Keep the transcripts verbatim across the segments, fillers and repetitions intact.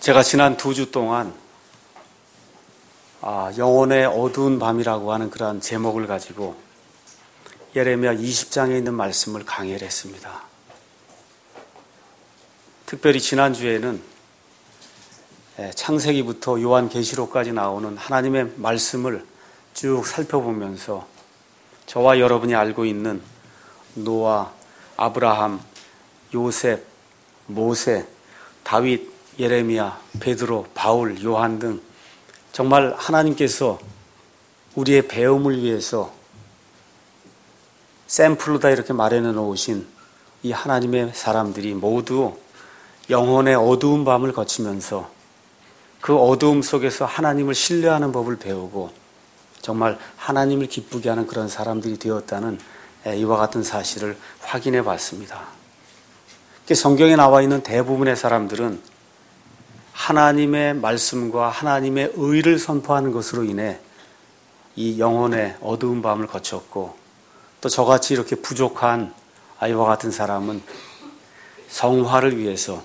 제가 지난 두 주 동안 아, 영혼의 어두운 밤이라고 하는 그러한 제목을 가지고 예레미야 이십 장에 있는 말씀을 강해를 했습니다. 특별히 지난주에는 창세기부터 요한계시록까지 나오는 하나님의 말씀을 쭉 살펴보면서 저와 여러분이 알고 있는 노아, 아브라함, 요셉, 모세, 다윗, 예레미야, 베드로, 바울, 요한 등 정말 하나님께서 우리의 배움을 위해서 샘플로다 이렇게 마련해 놓으신 이 하나님의 사람들이 모두 영혼의 어두운 밤을 거치면서 그 어두움 속에서 하나님을 신뢰하는 법을 배우고 정말 하나님을 기쁘게 하는 그런 사람들이 되었다는 이와 같은 사실을 확인해 봤습니다. 성경에 나와 있는 대부분의 사람들은 하나님의 말씀과 하나님의 의를 선포하는 것으로 인해 이 영혼의 어두운 밤을 거쳤고, 또 저같이 이렇게 부족한 아이와 같은 사람은 성화를 위해서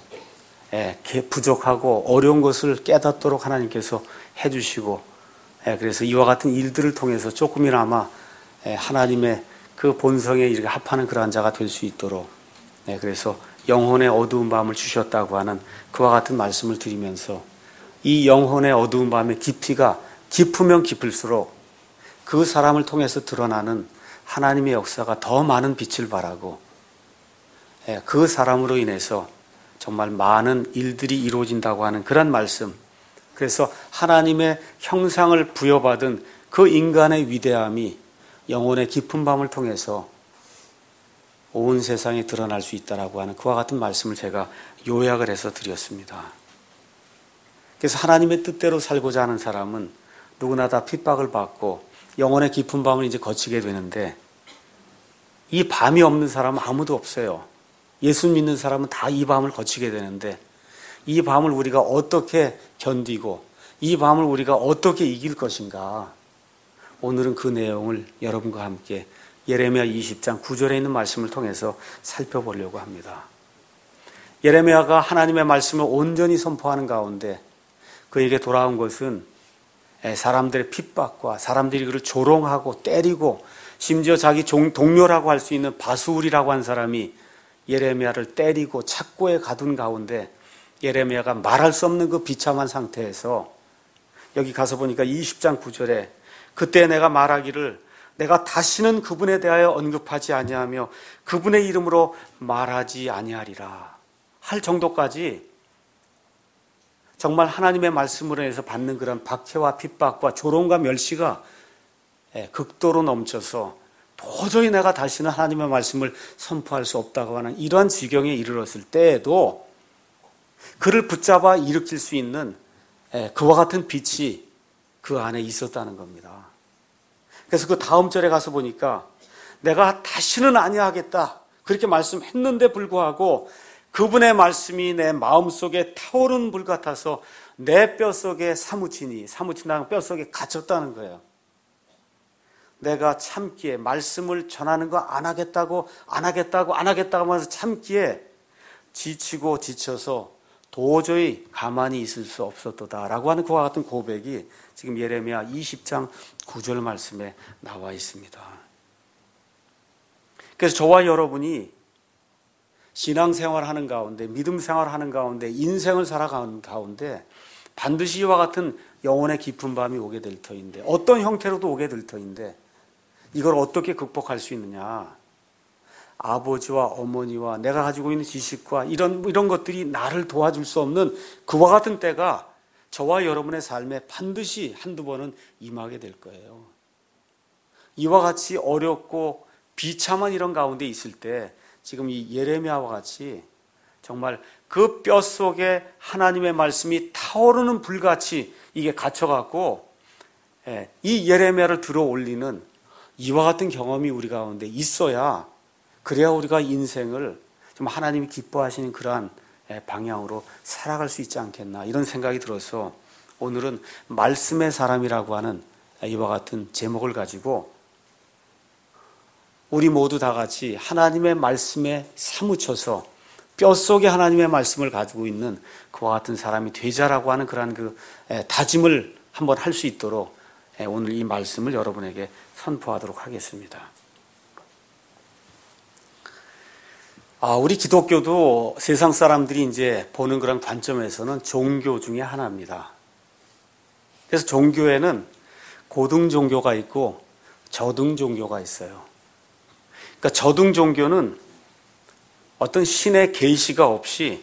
부족하고 어려운 것을 깨닫도록 하나님께서 해주시고, 그래서 이와 같은 일들을 통해서 조금이나마 하나님의 그 본성에 이렇게 합하는 그러한 자가 될 수 있도록, 그래서 영혼의 어두운 밤을 주셨다고 하는 그와 같은 말씀을 드리면서 이 영혼의 어두운 밤의 깊이가 깊으면 깊을수록 그 사람을 통해서 드러나는 하나님의 역사가 더 많은 빛을 발하고 그 사람으로 인해서 정말 많은 일들이 이루어진다고 하는 그런 말씀, 그래서 하나님의 형상을 부여받은 그 인간의 위대함이 영혼의 깊은 밤을 통해서 온 세상에 드러날 수 있다라고 하는 그와 같은 말씀을 제가 요약을 해서 드렸습니다. 그래서 하나님의 뜻대로 살고자 하는 사람은 누구나 다 핍박을 받고 영혼의 깊은 밤을 이제 거치게 되는데, 이 밤이 없는 사람은 아무도 없어요. 예수 믿는 사람은 다 이 밤을 거치게 되는데, 이 밤을 우리가 어떻게 견디고 이 밤을 우리가 어떻게 이길 것인가, 오늘은 그 내용을 여러분과 함께 예레미야 이십 장 구 절에 있는 말씀을 통해서 살펴보려고 합니다. 예레미야가 하나님의 말씀을 온전히 선포하는 가운데 그에게 돌아온 것은 사람들의 핍박과 사람들이 그를 조롱하고 때리고, 심지어 자기 동료라고 할 수 있는 바수울이라고 한 사람이 예레미야를 때리고 착고에 가둔 가운데 예레미야가 말할 수 없는 그 비참한 상태에서, 여기 가서 보니까 이십 장 구 절에 그때 내가 말하기를 내가 다시는 그분에 대하여 언급하지 아니하며 그분의 이름으로 말하지 아니하리라 할 정도까지 정말 하나님의 말씀으로 해서 받는 그런 박해와 핍박과 조롱과 멸시가 극도로 넘쳐서 도저히 내가 다시는 하나님의 말씀을 선포할 수 없다고 하는 이러한 지경에 이르렀을 때에도 그를 붙잡아 일으킬 수 있는 그와 같은 빛이 그 안에 있었다는 겁니다. 그래서 그 다음 절에 가서 보니까 내가 다시는 아니하겠다 그렇게 말씀했는데 불구하고 그분의 말씀이 내 마음속에 타오르는 불 같아서 내 뼛속에 사무치니, 사무친다는 뼛속에 갇혔다는 거예요. 내가 참기에, 말씀을 전하는 거 안 하겠다고 안 하겠다고 안 하겠다고 하면서 참기에 지치고 지쳐서 도저히 가만히 있을 수 없었도다라고 하는 그와 같은 고백이 지금 예레미야 이십 장 구 절 말씀에 나와 있습니다. 그래서 저와 여러분이 신앙생활하는 가운데, 믿음 생활하는 가운데, 인생을 살아가는 가운데 반드시 이와 같은 영혼의 깊은 밤이 오게 될 터인데, 어떤 형태로도 오게 될 터인데, 이걸 어떻게 극복할 수 있느냐? 아버지와 어머니와 내가 가지고 있는 지식과 이런, 이런 것들이 나를 도와줄 수 없는 그와 같은 때가 저와 여러분의 삶에 반드시 한두 번은 임하게 될 거예요. 이와 같이 어렵고 비참한 이런 가운데 있을 때 지금 이 예레미야와 같이 정말 그 뼛속에 하나님의 말씀이 타오르는 불같이 이게 갇혀갖고 이 예레미야를 들어 올리는 이와 같은 경험이 우리 가운데 있어야, 그래야 우리가 인생을 좀 하나님이 기뻐하시는 그러한 방향으로 살아갈 수 있지 않겠나, 이런 생각이 들어서 오늘은 말씀의 사람이라고 하는 이와 같은 제목을 가지고 우리 모두 다 같이 하나님의 말씀에 사무쳐서 뼛속에 하나님의 말씀을 가지고 있는 그와 같은 사람이 되자라고 하는 그러한 그 다짐을 한번 할 수 있도록 오늘 이 말씀을 여러분에게 선포하도록 하겠습니다. 아, 우리 기독교도 세상 사람들이 이제 보는 그런 관점에서는 종교 중에 하나입니다. 그래서 종교에는 고등 종교가 있고 저등 종교가 있어요. 그러니까 저등 종교는 어떤 신의 계시가 없이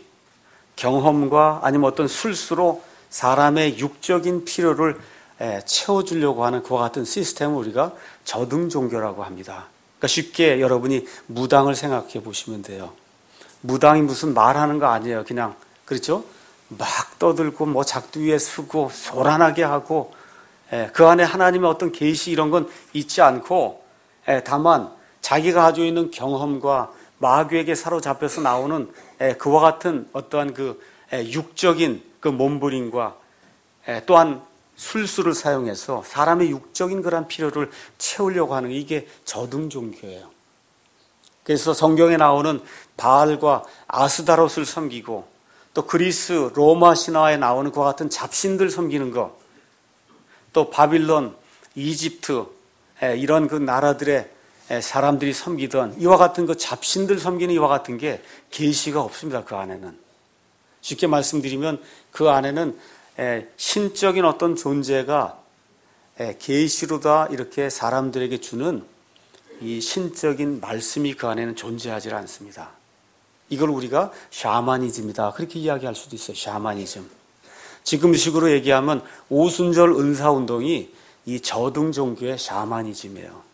경험과 아니면 어떤 술수로 사람의 육적인 필요를 채워주려고 하는 그와 같은 시스템을 우리가 저등 종교라고 합니다. 그러니까 쉽게 여러분이 무당을 생각해 보시면 돼요. 무당이 무슨 말하는 거 아니에요. 그냥 그렇죠? 막 떠들고 뭐 작두위에 서고 소란하게 하고 그 안에 하나님의 어떤 계시 이런 건 있지 않고 다만 자기가 가지고 있는 경험과 마귀에게 사로잡혀서 나오는 그와 같은 어떠한 그 육적인 그 몸부림과 또한 술수를 사용해서 사람의 육적인 그런 필요를 채우려고 하는 이게 저등 종교예요. 그래서 성경에 나오는 바알과 아스다롯을 섬기고 또 그리스 로마 신화에 나오는 그와 같은 잡신들 섬기는 것, 또 바빌론, 이집트 이런 그 나라들의 사람들이 섬기던 이와 같은 그 잡신들 섬기는 이와 같은 게 계시가 없습니다. 그 안에는. 쉽게 말씀드리면 그 안에는 신적인 어떤 존재가 계시로다 이렇게 사람들에게 주는 이 신적인 말씀이 그 안에는 존재하지 않습니다. 이걸 우리가 샤머니즘이다 그렇게 이야기할 수도 있어요. 샤머니즘. 지금식으로 얘기하면 오순절 은사운동이 이 저등 종교의 샤머니즘이에요.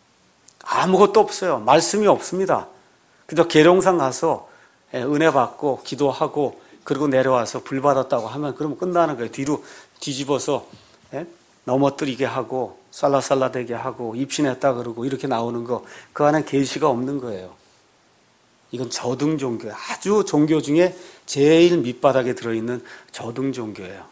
아무것도 없어요. 말씀이 없습니다. 그저 계룡산 가서 은혜 받고 기도하고 그리고 내려와서 불 받았다고 하면 그러면 끝나는 거예요. 뒤로 뒤집어서 넘어뜨리게 하고 살라살라되게 하고 입신했다 그러고 이렇게 나오는 거 그 안에 계시가 없는 거예요. 이건 저등 종교예요. 아주 종교 중에 제일 밑바닥에 들어있는 저등 종교예요.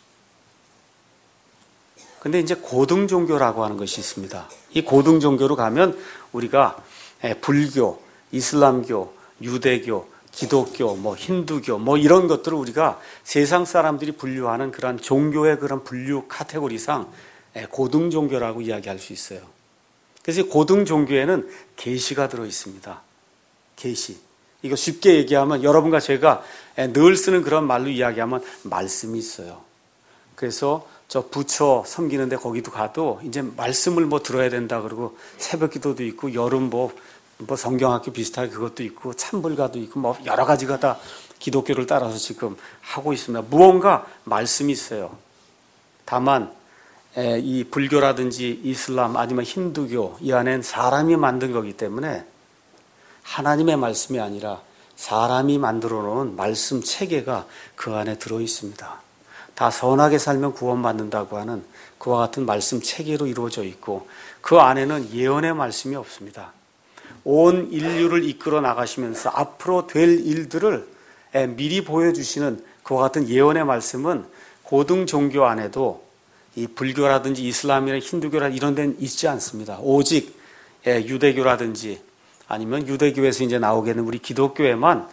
근데 이제 고등 종교라고 하는 것이 있습니다. 이 고등 종교로 가면 우리가 불교, 이슬람교, 유대교, 기독교, 뭐 힌두교, 뭐 이런 것들을 우리가 세상 사람들이 분류하는 그런 종교의 그런 분류 카테고리상 고등 종교라고 이야기할 수 있어요. 그래서 고등 종교에는 계시가 들어 있습니다. 계시. 이거 쉽게 얘기하면 여러분과 제가 늘 쓰는 그런 말로 이야기하면 말씀이 있어요. 그래서 저 부처 섬기는데 거기도 가도 이제 말씀을 뭐 들어야 된다 그러고 새벽 기도도 있고 여름 뭐, 뭐 성경학교 비슷하게 그것도 있고 참불가도 있고 뭐 여러 가지가 다 기독교를 따라서 지금 하고 있습니다. 무언가 말씀이 있어요. 다만 이 불교라든지 이슬람 아니면 힌두교 이 안엔 사람이 만든 거기 때문에 하나님의 말씀이 아니라 사람이 만들어 놓은 말씀 체계가 그 안에 들어 있습니다. 다 선하게 살면 구원받는다고 하는 그와 같은 말씀 체계로 이루어져 있고 그 안에는 예언의 말씀이 없습니다. 온 인류를 이끌어 나가시면서 앞으로 될 일들을 미리 보여주시는 그와 같은 예언의 말씀은 고등 종교 안에도 이 불교라든지 이슬람이나 힌두교라든지 이런 데는 있지 않습니다. 오직 유대교라든지 아니면 유대교에서 이제 나오게는 우리 기독교에만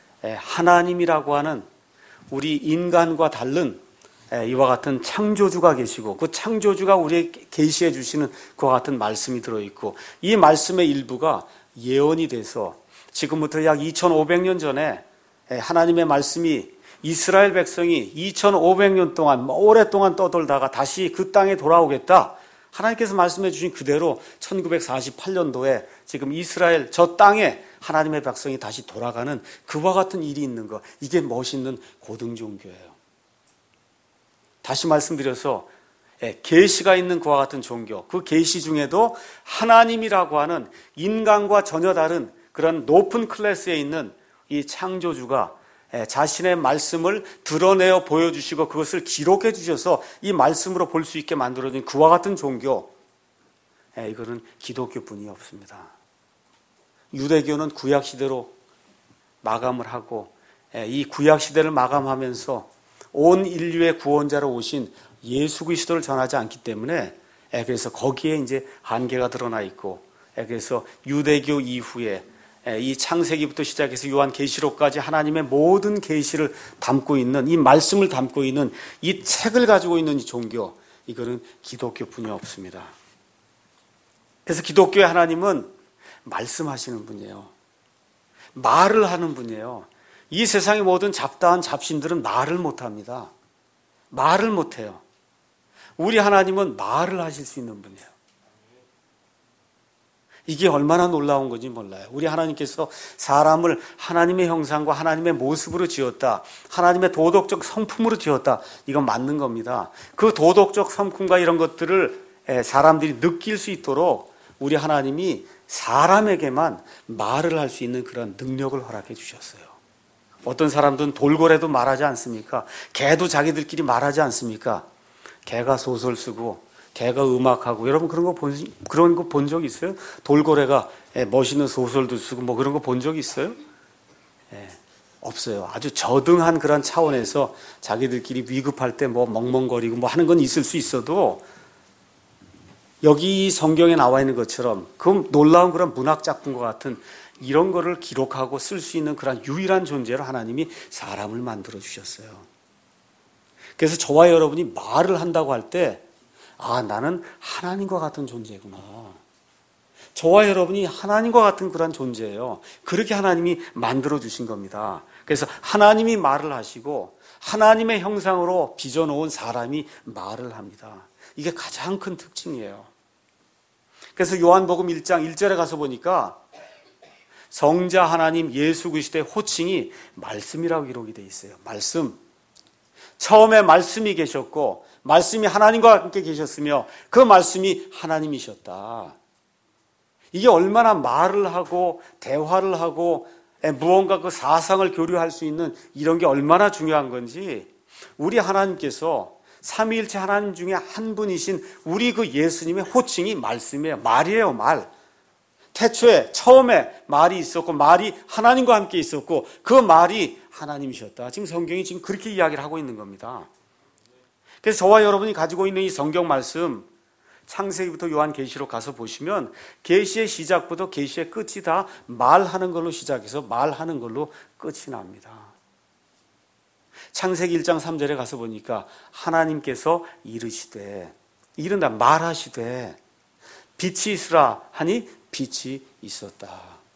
하나님이라고 하는 우리 인간과 다른 이와 같은 창조주가 계시고 그 창조주가 우리에게 계시해 주시는 그와 같은 말씀이 들어있고 이 말씀의 일부가 예언이 돼서 지금부터 약 이천오백 년 전에 하나님의 말씀이 이스라엘 백성이 이천오백 년 동안 오랫동안 떠돌다가 다시 그 땅에 돌아오겠다. 하나님께서 말씀해 주신 그대로 천구백사십팔 년도에 지금 이스라엘 저 땅에 하나님의 백성이 다시 돌아가는 그와 같은 일이 있는 것. 이게 멋있는 고등 종교예요. 다시 말씀드려서 계시가 있는 그와 같은 종교. 그 계시 중에도 하나님이라고 하는 인간과 전혀 다른 그런 높은 클래스에 있는 이 창조주가 자신의 말씀을 드러내어 보여주시고 그것을 기록해 주셔서 이 말씀으로 볼 수 있게 만들어진 그와 같은 종교, 이거는 기독교뿐이 없습니다. 유대교는 구약시대로 마감을 하고 이 구약시대를 마감하면서 온 인류의 구원자로 오신 예수 그리스도를 전하지 않기 때문에 그래서 거기에 이제 한계가 드러나 있고 그래서 유대교 이후에 이 창세기부터 시작해서 요한계시록까지 하나님의 모든 계시를 담고 있는, 이 말씀을 담고 있는 이 책을 가지고 있는 이 종교, 이거는 기독교뿐이 없습니다. 그래서 기독교의 하나님은 말씀하시는 분이에요. 말을 하는 분이에요. 이 세상의 모든 잡다한 잡신들은 말을 못합니다. 말을 못해요. 우리 하나님은 말을 하실 수 있는 분이에요. 이게 얼마나 놀라운 건지 몰라요. 우리 하나님께서 사람을 하나님의 형상과 하나님의 모습으로 지었다. 하나님의 도덕적 성품으로 지었다. 이건 맞는 겁니다. 그 도덕적 성품과 이런 것들을 사람들이 느낄 수 있도록 우리 하나님이 사람에게만 말을 할 수 있는 그런 능력을 허락해 주셨어요. 어떤 사람들은 돌고래도 말하지 않습니까? 개도 자기들끼리 말하지 않습니까? 개가 소설 쓰고 개가 음악하고, 여러분 그런 거 본, 그런 거 본 적 있어요? 돌고래가 멋있는 소설도 쓰고 뭐 그런 거 본 적 있어요? 예, 없어요. 아주 저등한 그런 차원에서 자기들끼리 위급할 때 뭐 멍멍거리고 뭐 하는 건 있을 수 있어도, 여기 성경에 나와 있는 것처럼 그 놀라운 그런 문학 작품과 같은 이런 거를 기록하고 쓸 수 있는 그런 유일한 존재로 하나님이 사람을 만들어 주셨어요. 그래서 저와 여러분이 말을 한다고 할 때, 아, 나는 하나님과 같은 존재구나. 저와 여러분이 하나님과 같은 그런 존재예요. 그렇게 하나님이 만들어 주신 겁니다. 그래서 하나님이 말을 하시고 하나님의 형상으로 빚어놓은 사람이 말을 합니다. 이게 가장 큰 특징이에요. 그래서 요한복음 일 장 일 절에 가서 보니까 성자 하나님 예수 그리스도의 호칭이 말씀이라고 기록이 되어 있어요. 말씀. 처음에 말씀이 계셨고 말씀이 하나님과 함께 계셨으며 그 말씀이 하나님이셨다. 이게 얼마나 말을 하고 대화를 하고 무언가 그 사상을 교류할 수 있는 이런 게 얼마나 중요한 건지, 우리 하나님께서 삼위일체 하나님 중에 한 분이신 우리 그 예수님의 호칭이 말씀이에요. 말이에요, 말. 태초에 처음에 말이 있었고 말이 하나님과 함께 있었고 그 말이 하나님이셨다. 지금 성경이 지금 그렇게 이야기를 하고 있는 겁니다. 그래서 저와 여러분이 가지고 있는 이 성경 말씀, 창세기부터 요한계시록 가서 보시면 계시의 시작부터 계시의 끝이 다 말하는 걸로 시작해서 말하는 걸로 끝이 납니다. 창세기 일 장 삼 절에 가서 보니까 하나님께서 이르시되, 이른다, 말하시되 빛이 있으라 하니 빛이 있었다.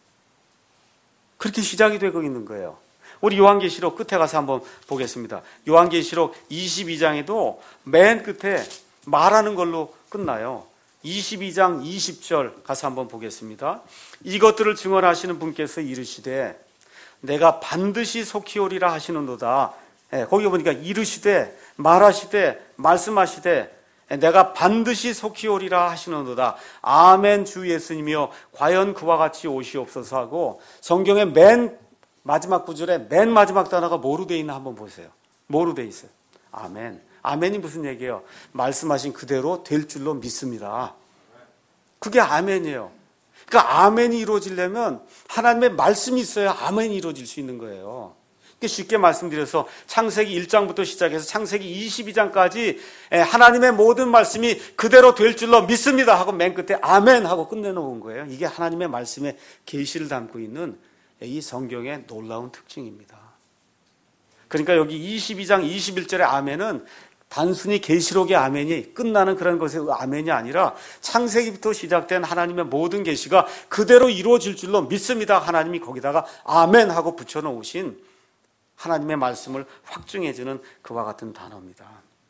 그렇게 시작이 되고 있는 거예요. 우리 요한계시록 끝에 가서 한번 보겠습니다. 요한계시록 이십이 장에도 맨 끝에 말하는 걸로 끝나요. 이십이 장 이십 절 가서 한번 보겠습니다. 이것들을 증언하시는 분께서 이르시되 내가 반드시 속히 오리라 하시는도다. 예, 거기 보니까 이르시되, 말하시되, 말씀하시되 내가 반드시 속히 오리라 하시는도다. 아멘 주 예수님이여 과연 그와 같이 오시옵소서 하고, 성경의 맨 마지막 구절에 맨 마지막 단어가 뭐로 되어 있나 한번 보세요. 뭐로 되어 있어요? 아멘. 아멘이 무슨 얘기예요? 말씀하신 그대로 될 줄로 믿습니다. 그게 아멘이에요. 그러니까 아멘이 이루어지려면 하나님의 말씀이 있어야 아멘이 이루어질 수 있는 거예요. 쉽게 말씀드려서 창세기 일 장부터 시작해서 창세기 이십이 장까지 하나님의 모든 말씀이 그대로 될 줄로 믿습니다 하고 맨 끝에 아멘 하고 끝내놓은 거예요. 이게 하나님의 말씀의 계시를 담고 있는 이 성경의 놀라운 특징입니다. 그러니까 여기 이십이 장 이십일 절의 아멘은 단순히 계시록의 아멘이 끝나는 그런 것의 아멘이 아니라 창세기부터 시작된 하나님의 모든 계시가 그대로 이루어질 줄로 믿습니다. 하나님이 거기다가 아멘 하고 붙여놓으신 하나님의 말씀을 확증해주는 그와 같은 단어입니다.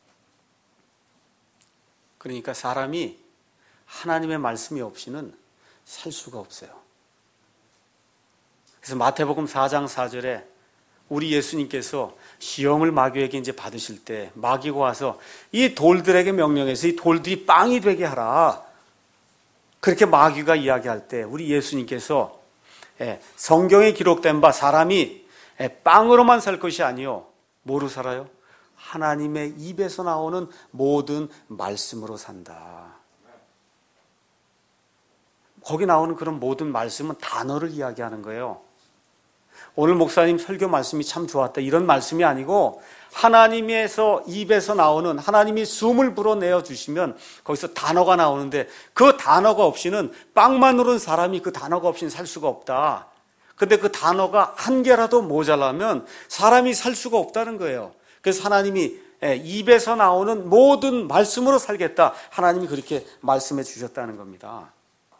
그러니까 사람이 하나님의 말씀이 없이는 살 수가 없어요. 그래서 마태복음 사 장 사 절에 우리 예수님께서 시험을 마귀에게 이제 받으실 때 마귀가 와서 이 돌들에게 명령해서 이 돌들이 빵이 되게 하라. 그렇게 마귀가 이야기할 때 우리 예수님께서 성경에 기록된 바 사람이 빵으로만 살 것이 아니요. 뭐로 살아요? 하나님의 입에서 나오는 모든 말씀으로 산다. 거기 나오는 그런 모든 말씀은 단어를 이야기하는 거예요. 오늘 목사님 설교 말씀이 참 좋았다 이런 말씀이 아니고 하나님에서 입에서 나오는, 하나님이 숨을 불어내어 주시면 거기서 단어가 나오는데 그 단어가 없이는, 빵만으로는 사람이 그 단어가 없이는 살 수가 없다. 근데 그 단어가 한 개라도 모자라면 사람이 살 수가 없다는 거예요. 그래서 하나님이 입에서 나오는 모든 말씀으로 살겠다. 하나님이 그렇게 말씀해 주셨다는 겁니다.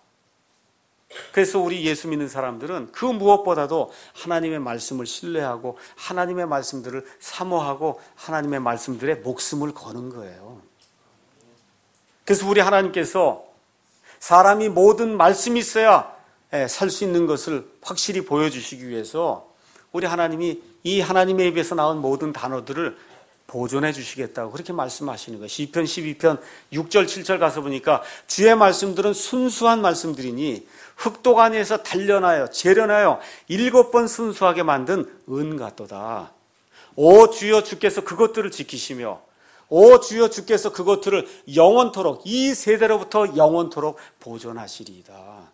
그래서 우리 예수 믿는 사람들은 그 무엇보다도 하나님의 말씀을 신뢰하고 하나님의 말씀들을 사모하고 하나님의 말씀들에 목숨을 거는 거예요. 그래서 우리 하나님께서 사람이 모든 말씀이 있어야 살 수 있는 것을 확실히 보여주시기 위해서 우리 하나님이 이 하나님의 입에서 나온 모든 단어들을 보존해 주시겠다고 그렇게 말씀하시는 거예요. 시편 십이 편 육 절 칠 절 가서 보니까 주의 말씀들은 순수한 말씀들이니 흙독 안에서 단련하여 재련하여 일곱 번 순수하게 만든 은 같도다. 오 주여 주께서 그것들을 지키시며 오 주여 주께서 그것들을 영원토록 이 세대로부터 영원토록 보존하시리이다.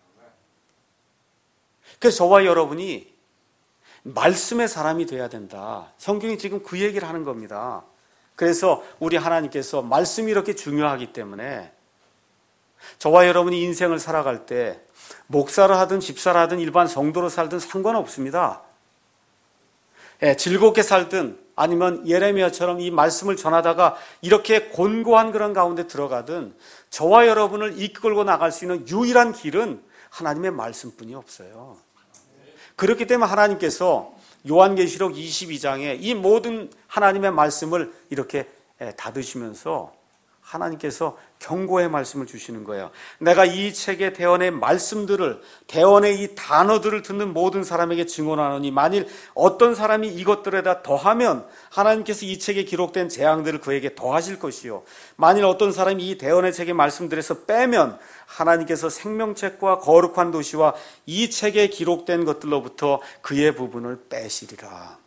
그래서 저와 여러분이 말씀의 사람이 돼야 된다. 성경이 지금 그 얘기를 하는 겁니다. 그래서 우리 하나님께서 말씀이 이렇게 중요하기 때문에 저와 여러분이 인생을 살아갈 때 목사를 하든 집사를 하든 일반 성도로 살든 상관없습니다. 예, 즐겁게 살든 아니면 예레미야처럼 이 말씀을 전하다가 이렇게 곤고한 그런 가운데 들어가든 저와 여러분을 이끌고 나갈 수 있는 유일한 길은 하나님의 말씀뿐이 없어요. 그렇기 때문에 하나님께서 요한계시록 이십이 장에 이 모든 하나님의 말씀을 이렇게 닫으시면서 하나님께서 경고의 말씀을 주시는 거예요. 내가 이 책의 대언의 말씀들을, 대언의 이 단어들을 듣는 모든 사람에게 증언하노니 만일 어떤 사람이 이것들에다 더하면 하나님께서 이 책에 기록된 재앙들을 그에게 더하실 것이요, 만일 어떤 사람이 이 대언의 책의 말씀들에서 빼면 하나님께서 생명책과 거룩한 도시와 이 책에 기록된 것들로부터 그의 부분을 빼시리라.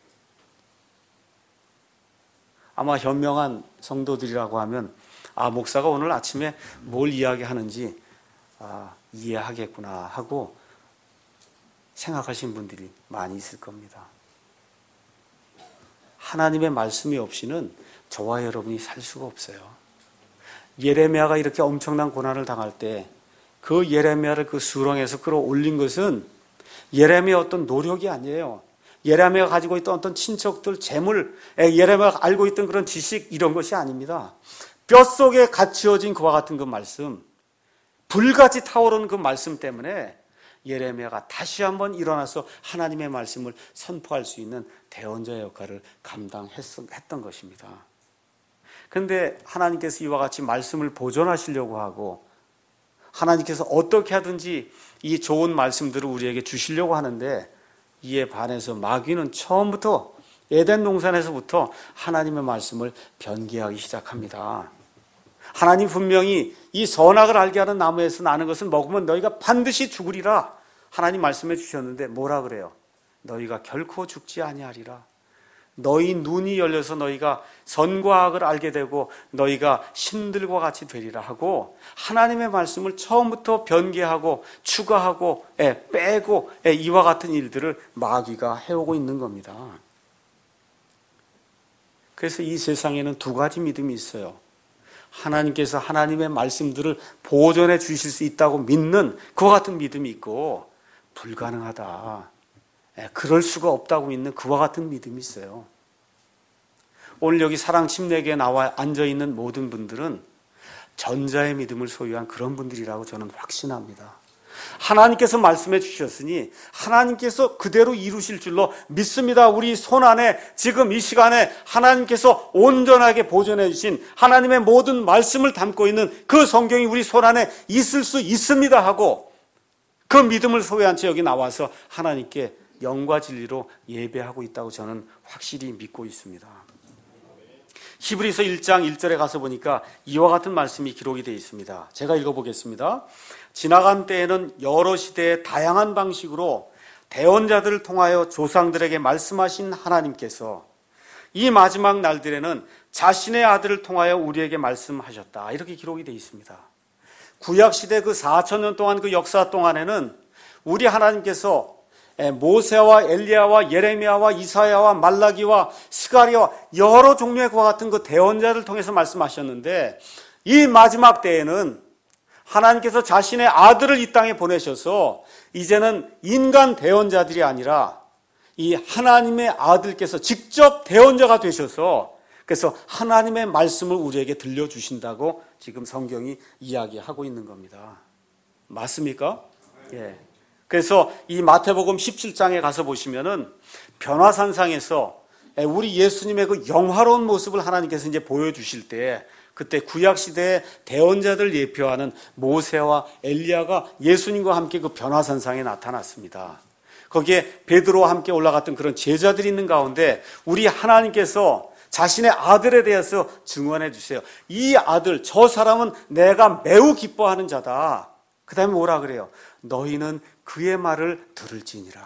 아마 현명한 성도들이라고 하면 아 목사가 오늘 아침에 뭘 이야기하는지 아, 이해하겠구나 하고 생각하신 분들이 많이 있을 겁니다. 하나님의 말씀이 없이는 저와 여러분이 살 수가 없어요. 예레미야가 이렇게 엄청난 고난을 당할 때 그 예레미야를 그 수렁에서 끌어올린 것은 예레미야의 어떤 노력이 아니에요. 예레미야가 가지고 있던 어떤 친척들, 재물, 예레미야가 알고 있던 그런 지식 이런 것이 아닙니다. 뼛속에 갇혀진 그와 같은 그 말씀, 불같이 타오르는 그 말씀 때문에 예레미야가 다시 한번 일어나서 하나님의 말씀을 선포할 수 있는 대언자의 역할을 감당했던 것입니다. 그런데 하나님께서 이와 같이 말씀을 보존하시려고 하고 하나님께서 어떻게 하든지 이 좋은 말씀들을 우리에게 주시려고 하는데 이에 반해서 마귀는 처음부터 에덴 동산에서부터 하나님의 말씀을 변개하기 시작합니다. 하나님 분명히 이 선악을 알게 하는 나무에서 나는 것을 먹으면 너희가 반드시 죽으리라 하나님 말씀해 주셨는데 뭐라 그래요? 너희가 결코 죽지 아니하리라. 너희 눈이 열려서 너희가 선과 악을 알게 되고 너희가 신들과 같이 되리라 하고 하나님의 말씀을 처음부터 변개하고 추가하고 예, 빼고 예, 이와 같은 일들을 마귀가 해오고 있는 겁니다. 그래서 이 세상에는 두 가지 믿음이 있어요. 하나님께서 하나님의 말씀들을 보존해 주실 수 있다고 믿는 그와 같은 믿음이 있고 불가능하다, 그럴 수가 없다고 믿는 그와 같은 믿음이 있어요. 오늘 여기 사랑침례교에 나와 앉아있는 모든 분들은 전자의 믿음을 소유한 그런 분들이라고 저는 확신합니다. 하나님께서 말씀해 주셨으니 하나님께서 그대로 이루실 줄로 믿습니다. 우리 손 안에 지금 이 시간에 하나님께서 온전하게 보존해 주신 하나님의 모든 말씀을 담고 있는 그 성경이 우리 손 안에 있을 수 있습니다 하고 그 믿음을 소유한 채 여기 나와서 하나님께 영과 진리로 예배하고 있다고 저는 확실히 믿고 있습니다. 히브리서 일 장 일 절에 가서 보니까 이와 같은 말씀이 기록이 되어 있습니다. 제가 읽어보겠습니다. 지나간 때에는 여러 시대의 다양한 방식으로 대언자들을 통하여 조상들에게 말씀하신 하나님께서 이 마지막 날들에는 자신의 아들을 통하여 우리에게 말씀하셨다. 이렇게 기록이 되어 있습니다. 구약시대 그 사천 년 동안 그 역사 동안에는 우리 하나님께서 모세와 엘리야와 예레미야와 이사야와 말라기와 스가랴와 여러 종류의 그와 같은 그 대언자를 통해서 말씀하셨는데 이 마지막 때에는 하나님께서 자신의 아들을 이 땅에 보내셔서 이제는 인간 대언자들이 아니라 이 하나님의 아들께서 직접 대언자가 되셔서 그래서 하나님의 말씀을 우리에게 들려주신다고 지금 성경이 이야기하고 있는 겁니다. 맞습니까? 예. 그래서 이 마태복음 십칠 장에 가서 보시면은 변화산상에서 우리 예수님의 그 영화로운 모습을 하나님께서 이제 보여주실 때 그때 구약시대의 대언자들 예표하는 모세와 엘리야가 예수님과 함께 그 변화산상에 나타났습니다. 거기에 베드로와 함께 올라갔던 그런 제자들이 있는 가운데 우리 하나님께서 자신의 아들에 대해서 증언해 주세요. 이 아들, 저 사람은 내가 매우 기뻐하는 자다. 그 다음에 뭐라 그래요? 너희는 그의 말을 들을지니라.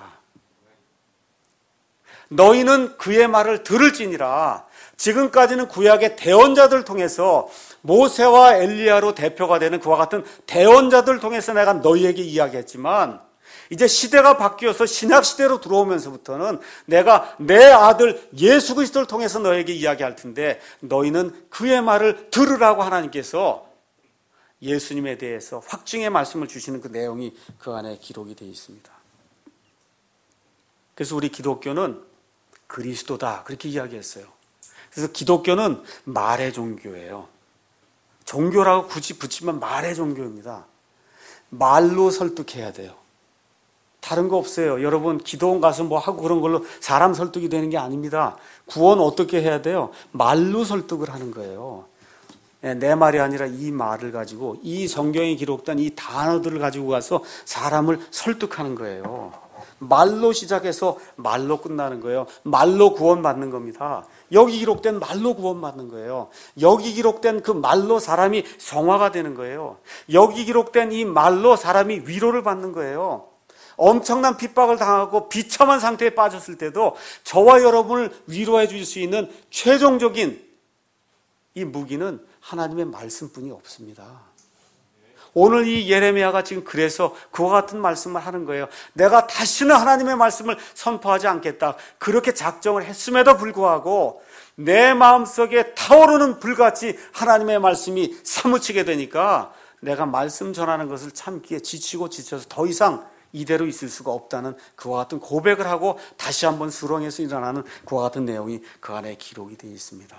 너희는 그의 말을 들을지니라. 지금까지는 구약의 대언자들 통해서 모세와 엘리야로 대표가 되는 그와 같은 대언자들 통해서 내가 너희에게 이야기했지만 이제 시대가 바뀌어서 신약시대로 들어오면서부터는 내가 내 아들 예수 그리스도를 통해서 너에게 이야기할 텐데 너희는 그의 말을 들으라고 하나님께서 예수님에 대해서 확증의 말씀을 주시는 그 내용이 그 안에 기록이 되어 있습니다. 그래서 우리 기독교는 그리스도다 그렇게 이야기했어요. 그래서 기독교는 말의 종교예요. 종교라고 굳이 붙이면 말의 종교입니다. 말로 설득해야 돼요. 다른 거 없어요. 여러분 기도원 가서 뭐 하고 그런 걸로 사람 설득이 되는 게 아닙니다. 구원 어떻게 해야 돼요? 말로 설득을 하는 거예요. 내 말이 아니라 이 말을 가지고 이 성경에 기록된 이 단어들을 가지고 가서 사람을 설득하는 거예요. 말로 시작해서 말로 끝나는 거예요. 말로 구원받는 겁니다. 여기 기록된 말로 구원받는 거예요. 여기 기록된 그 말로 사람이 성화가 되는 거예요. 여기 기록된 이 말로 사람이 위로를 받는 거예요. 엄청난 핍박을 당하고 비참한 상태에 빠졌을 때도 저와 여러분을 위로해 줄 수 있는 최종적인 이 무기는 하나님의 말씀뿐이 없습니다. 오늘 이 예레미야가 지금 그래서 그와 같은 말씀을 하는 거예요. 내가 다시는 하나님의 말씀을 선포하지 않겠다. 그렇게 작정을 했음에도 불구하고 내 마음속에 타오르는 불같이 하나님의 말씀이 사무치게 되니까 내가 말씀 전하는 것을 참기에 지치고 지쳐서 더 이상 이대로 있을 수가 없다는 그와 같은 고백을 하고 다시 한번 수렁에서 일어나는 그와 같은 내용이 그 안에 기록이 되어 있습니다.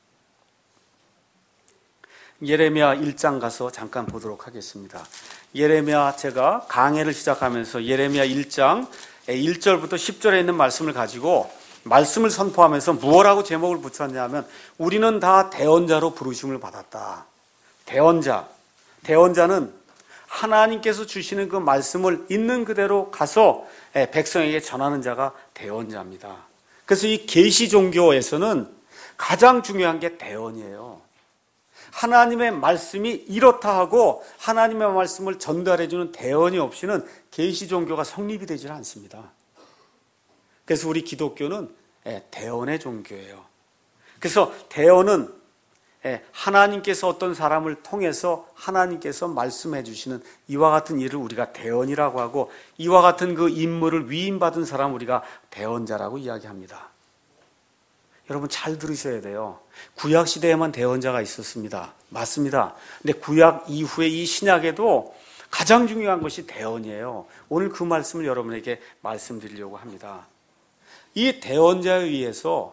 예레미야 일 장 가서 잠깐 보도록 하겠습니다. 예레미야 제가 강해를 시작하면서 예레미야 일 장 일 절부터 십 절에 있는 말씀을 가지고 말씀을 선포하면서 무엇라고 제목을 붙였냐면 우리는 다 대언자로 부르심을 받았다. 대언자. 대언자는 하나님께서 주시는 그 말씀을 있는 그대로 가서 백성에게 전하는 자가 대언자입니다. 그래서 이 계시 종교에서는 가장 중요한 게 대언이에요. 하나님의 말씀이 이렇다 하고 하나님의 말씀을 전달해주는 대언이 없이는 계시 종교가 성립이 되질 않습니다. 그래서 우리 기독교는 대언의 종교예요. 그래서 대언은 하나님께서 어떤 사람을 통해서 하나님께서 말씀해 주시는 이와 같은 일을 우리가 대언이라고 하고 이와 같은 그 임무를 위임받은 사람 우리가 대언자라고 이야기합니다. 여러분 잘 들으셔야 돼요. 구약 시대에만 대언자가 있었습니다. 맞습니다. 근데 구약 이후에 이 신약에도 가장 중요한 것이 대언이에요. 오늘 그 말씀을 여러분에게 말씀드리려고 합니다. 이 대언자에 의해서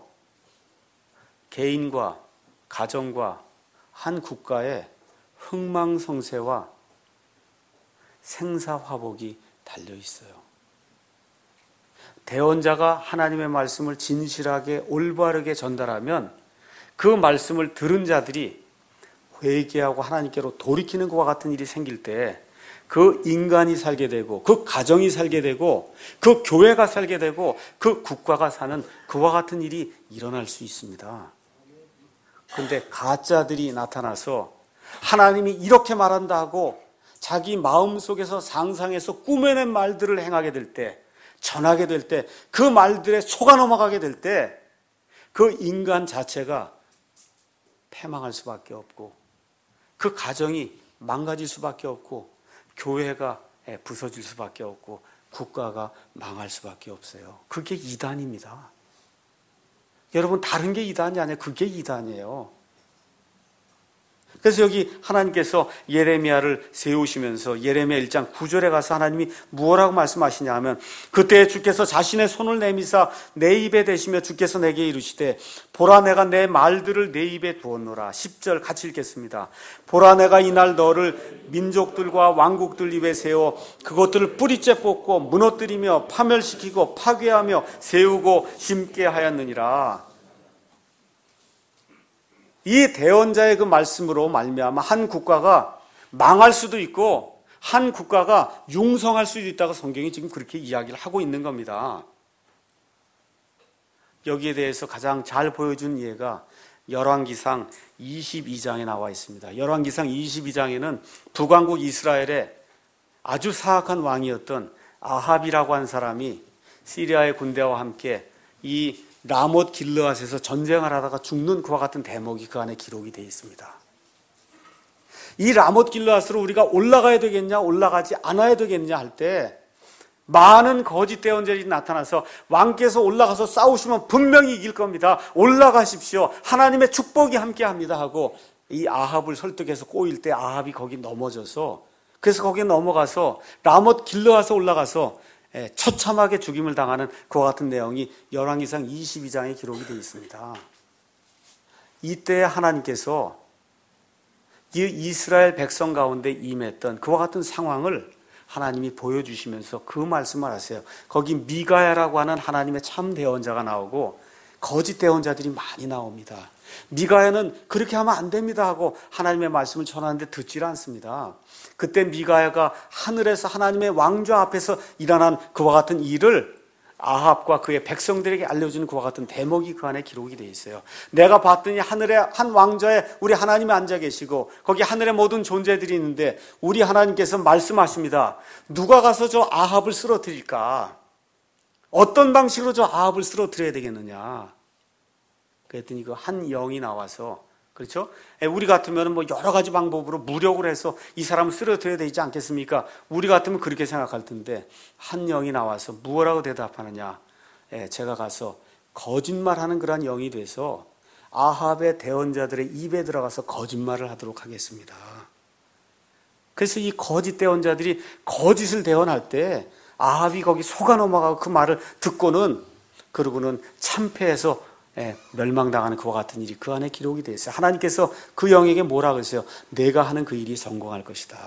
개인과 가정과 한 국가의 흥망성쇠와 생사화복이 달려 있어요. 대언자가 하나님의 말씀을 진실하게 올바르게 전달하면 그 말씀을 들은 자들이 회개하고 하나님께로 돌이키는 것과 같은 일이 생길 때 그 인간이 살게 되고 그 가정이 살게 되고 그 교회가 살게 되고 그 국가가 사는 그와 같은 일이 일어날 수 있습니다. 그런데 가짜들이 나타나서 하나님이 이렇게 말한다 하고 자기 마음속에서 상상해서 꾸며낸 말들을 행하게 될 때 전하게 될 때 그 말들에 속아 넘어가게 될 때 그 인간 자체가 패망할 수밖에 없고 그 가정이 망가질 수밖에 없고 교회가 부서질 수밖에 없고 국가가 망할 수밖에 없어요. 그게 이단입니다. 여러분 다른 게 이단이 아니에요. 그게 이단이에요. 그래서 여기 하나님께서 예레미야를 세우시면서 예레미야 일 장 구 절에 가서 하나님이 무엇라고 말씀하시냐 하면, 그때 주께서 자신의 손을 내미사 내 입에 대시며 주께서 내게 이르시되 보라 내가 내 말들을 내 입에 두었노라. 십 절 같이 읽겠습니다. 보라 내가 이날 너를 민족들과 왕국들 입에 세워 그것들을 뿌리째 뽑고 무너뜨리며 파멸시키고 파괴하며 세우고 심게 하였느니라. 이 대언자의 그 말씀으로 말미암아 한 국가가 망할 수도 있고 한 국가가 융성할 수도 있다고 성경이 지금 그렇게 이야기를 하고 있는 겁니다. 여기에 대해서 가장 잘 보여준 예가 열왕기상 이십이 장에 나와 있습니다. 열왕기상 이십이 장에는 북왕국 이스라엘의 아주 사악한 왕이었던 아합이라고 한 사람이 시리아의 군대와 함께 이 라못 길르앗에서 전쟁을 하다가 죽는 그와 같은 대목이 그 안에 기록이 되어 있습니다. 이 라못 길르앗으로 우리가 올라가야 되겠냐 올라가지 않아야 되겠냐 할 때 많은 거짓 대언자들이 나타나서 왕께서 올라가서 싸우시면 분명히 이길 겁니다. 올라가십시오. 하나님의 축복이 함께합니다 하고 이 아합을 설득해서 꼬일 때 아합이 거기 넘어져서, 그래서 거기에 넘어가서 라못 길르앗에 올라가서 처참하게 죽임을 당하는 그와 같은 내용이 열왕기상 이십이 장에 기록이 되어 있습니다. 이때 하나님께서 이 이스라엘 백성 가운데 임했던 그와 같은 상황을 하나님이 보여주시면서 그 말씀을 하세요. 거기 미가야라고 하는 하나님의 참 대언자가 나오고 거짓 대언자들이 많이 나옵니다. 미가야는 그렇게 하면 안 됩니다 하고 하나님의 말씀을 전하는데 듣질 않습니다. 그때 미가야가 하늘에서 하나님의 왕좌 앞에서 일어난 그와 같은 일을 아합과 그의 백성들에게 알려주는 그와 같은 대목이 그 안에 기록이 되어 있어요. 내가 봤더니 하늘에 한 왕좌에 우리 하나님이 앉아 계시고 거기 하늘의 모든 존재들이 있는데 우리 하나님께서 말씀하십니다. 누가 가서 저 아합을 쓰러뜨릴까? 어떤 방식으로 저 아합을 쓰러뜨려야 되겠느냐? 그랬더니 그 한 영이 나와서, 그렇죠? 우리 같으면 뭐 여러 가지 방법으로 무력을 해서 이 사람을 쓰러뜨려야 되지 않겠습니까? 우리 같으면 그렇게 생각할 텐데 한 영이 나와서 무엇라고 대답하느냐? 예, 제가 가서 거짓말하는 그런 영이 돼서 아합의 대언자들의 입에 들어가서 거짓말을 하도록 하겠습니다. 그래서 이 거짓 대언자들이 거짓을 대언할 때 아합이 거기 속아 넘어가고 그 말을 듣고는 그러고는 참패해서 예, 멸망당하는 그와 같은 일이 그 안에 기록이 되어 있어요. 하나님께서 그 영에게 뭐라 그랬어요? 내가 하는 그 일이 성공할 것이다.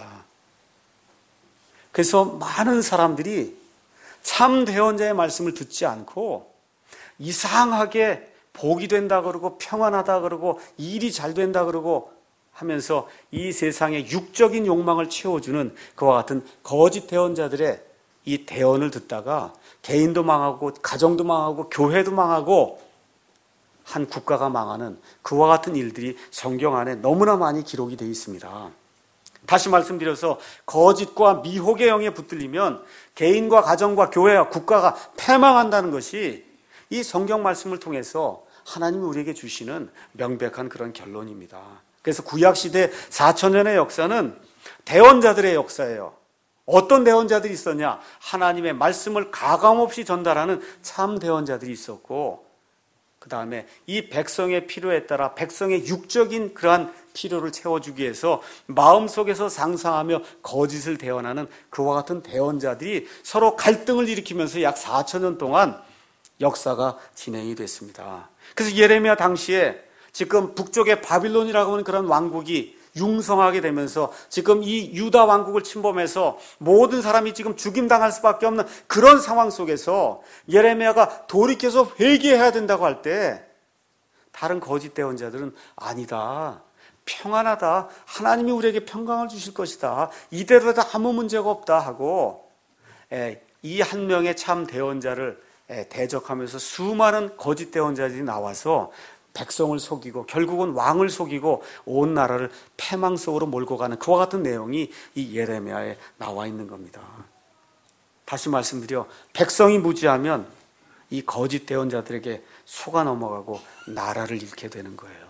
그래서 많은 사람들이 참 대언자의 말씀을 듣지 않고 이상하게 복이 된다 그러고 평안하다 그러고 일이 잘 된다 그러고 하면서 이 세상의 육적인 욕망을 채워주는 그와 같은 거짓 대언자들의 이 대언을 듣다가 개인도 망하고 가정도 망하고 교회도 망하고 한 국가가 망하는 그와 같은 일들이 성경 안에 너무나 많이 기록이 되어 있습니다. 다시 말씀드려서 거짓과 미혹의 영에 붙들리면 개인과 가정과 교회와 국가가 패망한다는 것이 이 성경 말씀을 통해서 하나님이 우리에게 주시는 명백한 그런 결론입니다. 그래서 구약시대 사천 년의 역사는 대언자들의 역사예요. 어떤 대언자들이 있었냐? 하나님의 말씀을 가감없이 전달하는 참 대언자들이 있었고, 그 다음에 이 백성의 필요에 따라 백성의 육적인 그러한 필요를 채워주기 위해서 마음속에서 상상하며 거짓을 대언하는 그와 같은 대언자들이 서로 갈등을 일으키면서 약 사천 년 동안 역사가 진행이 됐습니다. 그래서 예레미야 당시에 지금 북쪽의 바빌론이라고 하는 그런 왕국이 융성하게 되면서 지금 이 유다 왕국을 침범해서 모든 사람이 지금 죽임당할 수밖에 없는 그런 상황 속에서 예레미야가 돌이켜서 회개해야 된다고 할 때 다른 거짓 대언자들은 아니다, 평안하다, 하나님이 우리에게 평강을 주실 것이다, 이대로도 아무 문제가 없다 하고 이 한 명의 참 대언자를 대적하면서 수많은 거짓 대언자들이 나와서 백성을 속이고 결국은 왕을 속이고 온 나라를 패망 속으로 몰고 가는 그와 같은 내용이 이 예레미야에 나와 있는 겁니다. 다시 말씀드려, 백성이 무지하면 이 거짓 대언자들에게 속아 넘어가고 나라를 잃게 되는 거예요.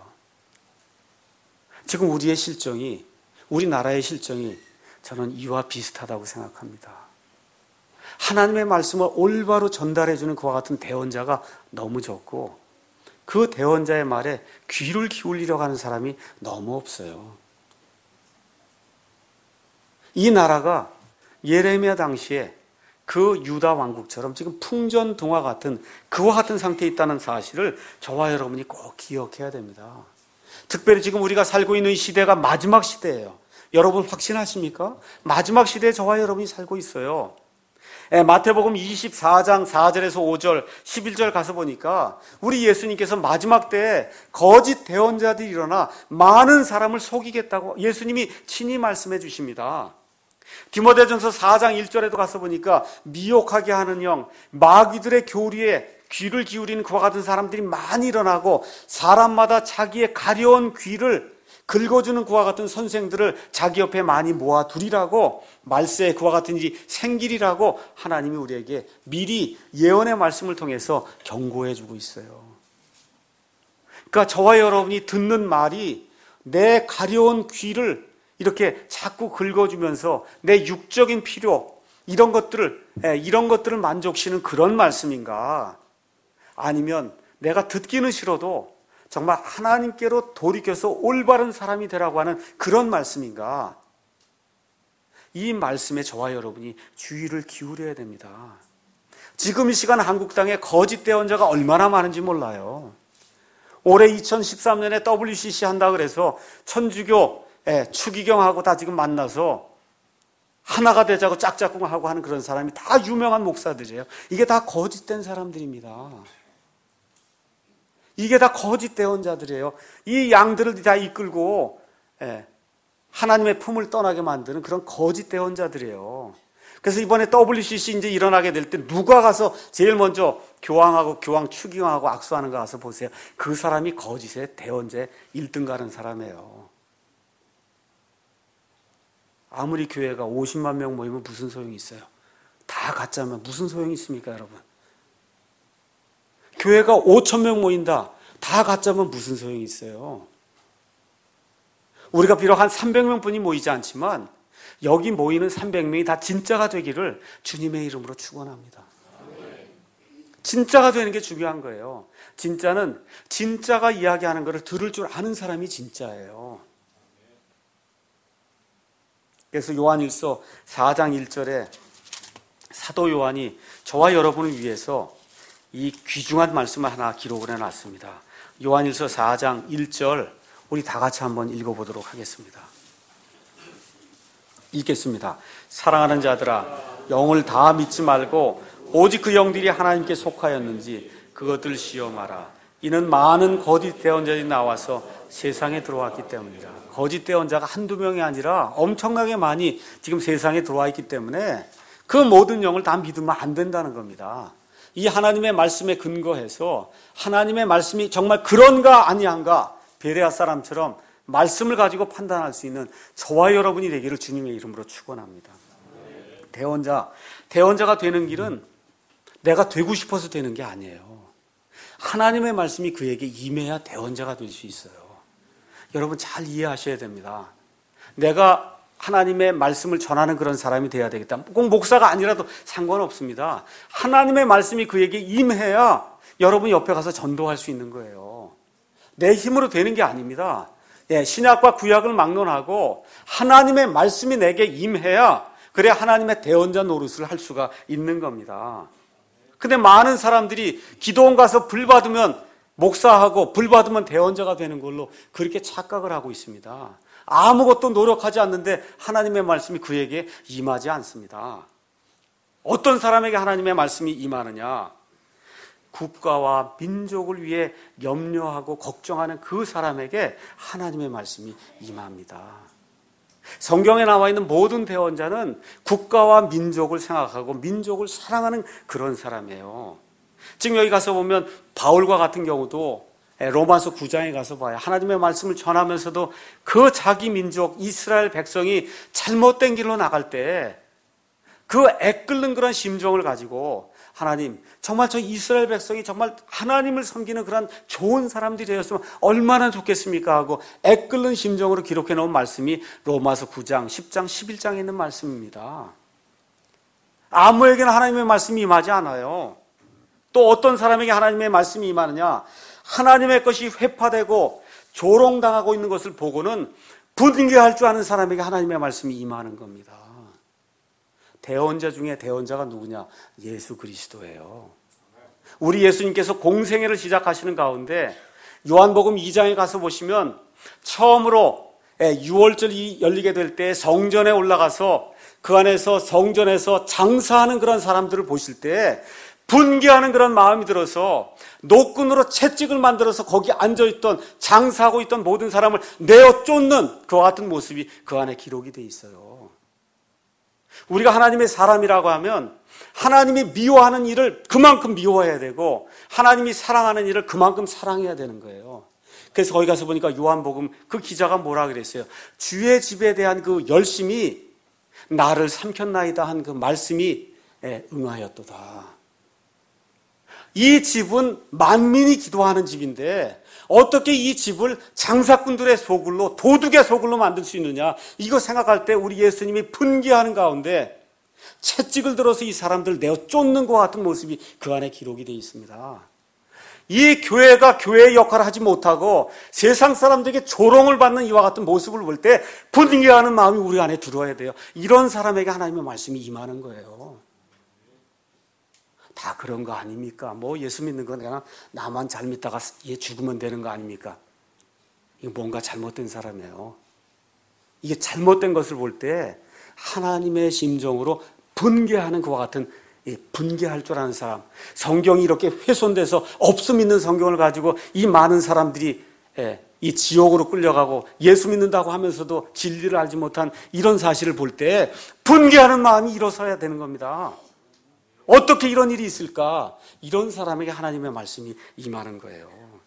지금 우리의 실정이, 우리나라의 실정이 저는 이와 비슷하다고 생각합니다. 하나님의 말씀을 올바로 전달해주는 그와 같은 대언자가 너무 적고 그 대언자의 말에 귀를 기울이려고 하는 사람이 너무 없어요. 이 나라가 예레미야 당시에 그 유다 왕국처럼 지금 풍전등화 같은 그와 같은 상태에 있다는 사실을 저와 여러분이 꼭 기억해야 됩니다. 특별히 지금 우리가 살고 있는 시대가 마지막 시대예요. 여러분 확신하십니까? 마지막 시대에 저와 여러분이 살고 있어요. 예, 마태복음 이십사 장 사 절에서 오 절, 십일 절 가서 보니까 우리 예수님께서 마지막 때에 거짓 대언자들이 일어나 많은 사람을 속이겠다고 예수님이 친히 말씀해 주십니다. 디모데전서 사 장 일 절에도 가서 보니까 미혹하게 하는 영, 마귀들의 교리에 귀를 기울이는 그와 같은 사람들이 많이 일어나고 사람마다 자기의 가려운 귀를 긁어주는 그와 같은 선생들을 자기 옆에 많이 모아두리라고 말세에 그와 같은 일이 생기리라고 하나님이 우리에게 미리 예언의 말씀을 통해서 경고해 주고 있어요. 그러니까 저와 여러분이 듣는 말이 내 가려운 귀를 이렇게 자꾸 긁어주면서 내 육적인 필요 이런 것들을 이런 것들을 만족시키는 그런 말씀인가? 아니면 내가 듣기는 싫어도 정말 하나님께로 돌이켜서 올바른 사람이 되라고 하는 그런 말씀인가? 이 말씀에 저와 여러분이 주의를 기울여야 됩니다. 지금 이 시간 한국 땅에 거짓 대언자가 얼마나 많은지 몰라요. 올해 이천십삼 년에 더블유씨씨 한다 그래서 천주교 추기경하고 다 지금 만나서 하나가 되자고 짝짝꿍하고 하는 그런 사람이 다 유명한 목사들이에요. 이게 다 거짓된 사람들입니다. 이게 다 거짓 대언자들이에요. 이 양들을 다 이끌고 하나님의 품을 떠나게 만드는 그런 거짓 대언자들이에요. 그래서 이번에 더블유씨씨 이제 일어나게 될 때 누가 가서 제일 먼저 교황하고 교황 추기경하고 악수하는 거 가서 보세요. 그 사람이 거짓의 대언자의 일 등 가는 사람이에요. 아무리 교회가 오십만 명 모이면 무슨 소용이 있어요? 다 가짜면 무슨 소용이 있습니까, 여러분? 교회가 오천 명 모인다. 다 가짜면 무슨 소용이 있어요? 우리가 비록 한 삼백 명뿐이 모이지 않지만 여기 모이는 삼백 명이 다 진짜가 되기를 주님의 이름으로 축원합니다. 진짜가 되는 게 중요한 거예요. 진짜는 진짜가 이야기하는 것을 들을 줄 아는 사람이 진짜예요. 그래서 요한일서 사 장 일 절에 사도 요한이 저와 여러분을 위해서 이 귀중한 말씀을 하나 기록을 해놨습니다. 요한일서 사 장 일 절 우리 다 같이 한번 읽어보도록 하겠습니다. 읽겠습니다. 사랑하는 자들아, 영을 다 믿지 말고 오직 그 영들이 하나님께 속하였는지 그것들 시험하라. 이는 많은 거짓 대언자들이 나와서 세상에 들어왔기 때문이라. 거짓 대언자가 한두 명이 아니라 엄청나게 많이 지금 세상에 들어와 있기 때문에 그 모든 영을 다 믿으면 안 된다는 겁니다. 이 하나님의 말씀에 근거해서 하나님의 말씀이 정말 그런가 아니한가 베레아 사람처럼 말씀을 가지고 판단할 수 있는 저와 여러분이 되기를 주님의 이름으로 축원합니다. 대언자, 대언자가 되는 길은 내가 되고 싶어서 되는 게 아니에요. 하나님의 말씀이 그에게 임해야 대언자가 될 수 있어요. 여러분 잘 이해하셔야 됩니다. 내가 하나님의 말씀을 전하는 그런 사람이 돼야 되겠다. 꼭 목사가 아니라도 상관없습니다. 하나님의 말씀이 그에게 임해야 여러분 옆에 가서 전도할 수 있는 거예요. 내 힘으로 되는 게 아닙니다. 예, 신약과 구약을 막론하고 하나님의 말씀이 내게 임해야 그래야 하나님의 대언자 노릇을 할 수가 있는 겁니다. 근데 많은 사람들이 기도원 가서 불 받으면 목사하고 불 받으면 대언자가 되는 걸로 그렇게 착각을 하고 있습니다. 아무것도 노력하지 않는데 하나님의 말씀이 그에게 임하지 않습니다. 어떤 사람에게 하나님의 말씀이 임하느냐? 국가와 민족을 위해 염려하고 걱정하는 그 사람에게 하나님의 말씀이 임합니다. 성경에 나와 있는 모든 대언자는 국가와 민족을 생각하고 민족을 사랑하는 그런 사람이에요. 지금 여기 가서 보면 바울과 같은 경우도 로마서 구 장에 가서 봐요. 하나님의 말씀을 전하면서도 그 자기 민족 이스라엘 백성이 잘못된 길로 나갈 때 그 애끓는 그런 심정을 가지고 하나님 정말 저 이스라엘 백성이 정말 하나님을 섬기는 그런 좋은 사람들이 되었으면 얼마나 좋겠습니까 하고 애끓는 심정으로 기록해 놓은 말씀이 로마서 구 장, 십 장, 십일 장에 있는 말씀입니다. 아무에게나 하나님의 말씀이 임하지 않아요. 또 어떤 사람에게 하나님의 말씀이 임하느냐? 하나님의 것이 회파되고 조롱당하고 있는 것을 보고는 분개할 줄 아는 사람에게 하나님의 말씀이 임하는 겁니다. 대언자 중에 대언자가 누구냐? 예수 그리스도예요. 우리 예수님께서 공생애를 시작하시는 가운데 요한복음 이 장에 가서 보시면 처음으로 유월절이 열리게 될 때 성전에 올라가서 그 안에서 성전에서 장사하는 그런 사람들을 보실 때 분개하는 그런 마음이 들어서 노끈으로 채찍을 만들어서 거기 앉아있던 장사하고 있던 모든 사람을 내어 쫓는 그와 같은 모습이 그 안에 기록이 돼 있어요. 우리가 하나님의 사람이라고 하면 하나님이 미워하는 일을 그만큼 미워해야 되고 하나님이 사랑하는 일을 그만큼 사랑해야 되는 거예요. 그래서 거기 가서 보니까 요한복음 그 기자가 뭐라 그랬어요? 주의 집에 대한 그 열심이 나를 삼켰나이다 한 그 말씀이 응하였도다. 이 집은 만민이 기도하는 집인데 어떻게 이 집을 장사꾼들의 소굴로, 도둑의 소굴로 만들 수 있느냐, 이거 생각할 때 우리 예수님이 분개하는 가운데 채찍을 들어서 이 사람들 내어 쫓는 것 같은 모습이 그 안에 기록이 되어 있습니다. 이 교회가 교회의 역할을 하지 못하고 세상 사람들에게 조롱을 받는 이와 같은 모습을 볼 때 분개하는 마음이 우리 안에 들어와야 돼요. 이런 사람에게 하나님의 말씀이 임하는 거예요. 다 그런 거 아닙니까? 뭐 예수 믿는 건 그냥 나만 잘 믿다가 얘 죽으면 되는 거 아닙니까? 이거 뭔가 잘못된 사람이에요. 이게 잘못된 것을 볼 때 하나님의 심정으로 분개하는 그와 같은, 분개할 줄 아는 사람, 성경이 이렇게 훼손돼서 없음 있는 성경을 가지고 이 많은 사람들이 이 지옥으로 끌려가고 예수 믿는다고 하면서도 진리를 알지 못한 이런 사실을 볼 때 분개하는 마음이 일어서야 되는 겁니다. 어떻게 이런 일이 있을까? 이런 사람에게 하나님의 말씀이 임하는 거예요.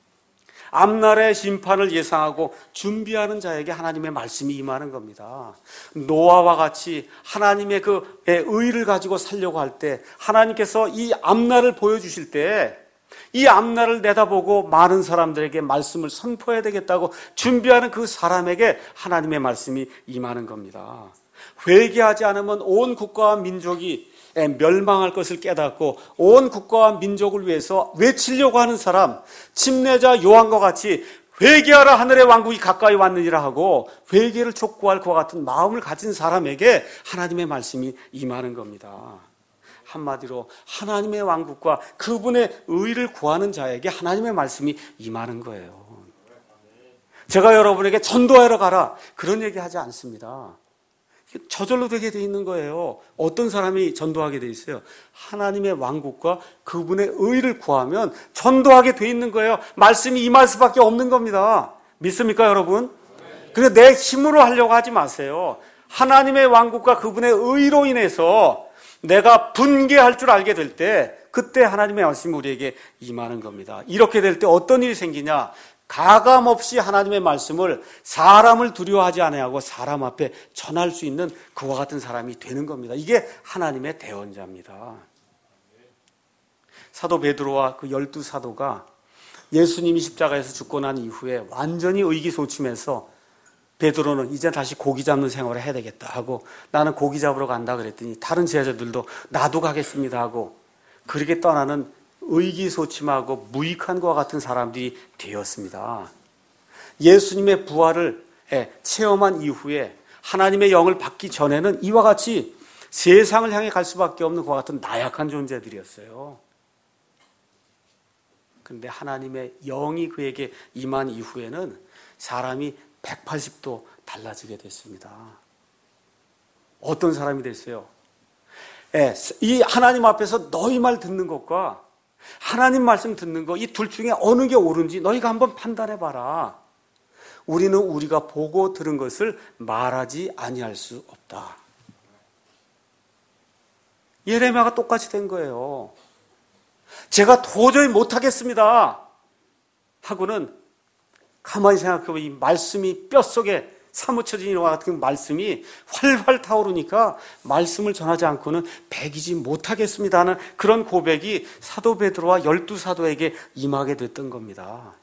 앞날의 심판을 예상하고 준비하는 자에게 하나님의 말씀이 임하는 겁니다. 노아와 같이 하나님의 그 의를 가지고 살려고 할 때 하나님께서 이 앞날을 보여주실 때 이 앞날을 내다보고 많은 사람들에게 말씀을 선포해야 되겠다고 준비하는 그 사람에게 하나님의 말씀이 임하는 겁니다. 회개하지 않으면 온 국가와 민족이 멸망할 것을 깨닫고 온 국가와 민족을 위해서 외치려고 하는 사람, 침례자 요한과 같이 회개하라 하늘의 왕국이 가까이 왔느니라 하고 회개를 촉구할 그와 같은 마음을 가진 사람에게 하나님의 말씀이 임하는 겁니다. 한마디로 하나님의 왕국과 그분의 의를 구하는 자에게 하나님의 말씀이 임하는 거예요. 제가 여러분에게 전도하러 가라 그런 얘기하지 않습니다. 저절로 되게 돼 있는 거예요. 어떤 사람이 전도하게 돼 있어요? 하나님의 왕국과 그분의 의를 구하면 전도하게 돼 있는 거예요. 말씀이 임할 수밖에 없는 겁니다. 믿습니까 여러분? 그래서 내 힘으로 하려고 하지 마세요. 하나님의 왕국과 그분의 의로 인해서 내가 분개할 줄 알게 될 때 그때 하나님의 말씀이 우리에게 임하는 겁니다. 이렇게 될 때 어떤 일이 생기냐? 가감없이 하나님의 말씀을 사람을 두려워하지 아니하고 사람 앞에 전할 수 있는 그와 같은 사람이 되는 겁니다. 이게 하나님의 대언자입니다. 사도 베드로와 그 열두 사도가 예수님이 십자가에서 죽고 난 이후에 완전히 의기소침해서 베드로는 이제 다시 고기 잡는 생활을 해야 되겠다 하고 나는 고기 잡으러 간다 그랬더니 다른 제자들도 나도 가겠습니다 하고 그렇게 떠나는 의기소침하고 무익한 것과 같은 사람들이 되었습니다. 예수님의 부활을 체험한 이후에 하나님의 영을 받기 전에는 이와 같이 세상을 향해 갈 수밖에 없는 것과 같은 나약한 존재들이었어요. 그런데 하나님의 영이 그에게 임한 이후에는 사람이 백팔십 도 달라지게 됐습니다. 어떤 사람이 됐어요? 이 하나님 앞에서 너희 말 듣는 것과 하나님 말씀 듣는 거, 이 둘 중에 어느 게 옳은지 너희가 한번 판단해 봐라. 우리는 우리가 보고 들은 것을 말하지 아니할 수 없다. 예레미야가 똑같이 된 거예요. 제가 도저히 못하겠습니다 하고는 가만히 생각해보면 이 말씀이 뼛속에 사무쳐진 이와 같은 말씀이 활활 타오르니까 말씀을 전하지 않고는 배기지 못하겠습니다 하는 그런 고백이 사도 베드로와 열두 사도에게 임하게 됐던 겁니다.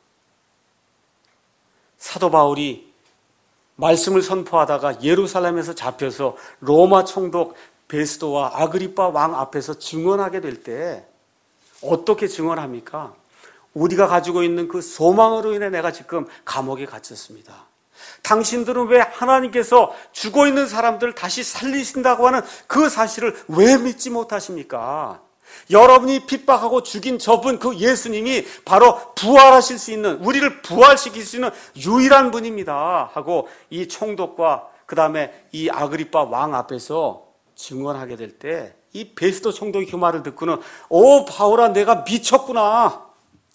사도 바울이 말씀을 선포하다가 예루살렘에서 잡혀서 로마 총독 베스도와 아그리빠 왕 앞에서 증언하게 될 때 어떻게 증언합니까? 우리가 가지고 있는 그 소망으로 인해 내가 지금 감옥에 갇혔습니다. 당신들은 왜 하나님께서 죽어있는 사람들을 다시 살리신다고 하는 그 사실을 왜 믿지 못하십니까? 여러분이 핍박하고 죽인 저분, 그 예수님이 바로 부활하실 수 있는, 우리를 부활시킬 수 있는 유일한 분입니다 하고 이 총독과 그 다음에 이 아그리빠 왕 앞에서 증언하게 될 때 이 베스도 총독이 그 말을 듣고는 오 바울아, 내가 미쳤구나.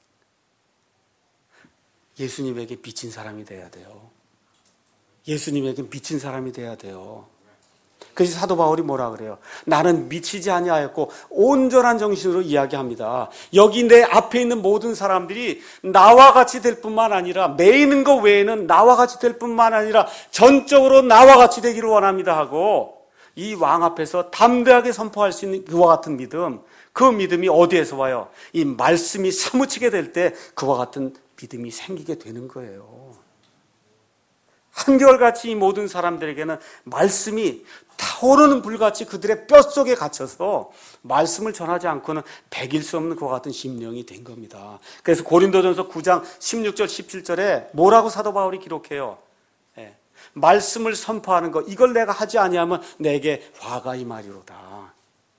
예수님에게 미친 사람이 돼야 돼요. 예수님에게 미친 사람이 돼야 돼요. 그래서 사도 바울이 뭐라 그래요? 나는 미치지 아니하였고 온전한 정신으로 이야기합니다. 여기 내 앞에 있는 모든 사람들이 나와 같이 될 뿐만 아니라, 매 있는 것 외에는 나와 같이 될 뿐만 아니라 전적으로 나와 같이 되기를 원합니다 하고 이 왕 앞에서 담대하게 선포할 수 있는 그와 같은 믿음, 그 믿음이 어디에서 와요? 이 말씀이 사무치게 될 때 그와 같은 믿음이 생기게 되는 거예요. 한결같이 이 모든 사람들에게는 말씀이 타오르는 불같이 그들의 뼛속에 갇혀서 말씀을 전하지 않고는 배길 수 없는 그와 같은 심령이 된 겁니다. 그래서 고린도전서 구 장 십육 절 십칠 절에 뭐라고 사도 바울이 기록해요? 예, 말씀을 선포하는 것, 이걸 내가 하지 아니하면 내게 화가 임하리로다.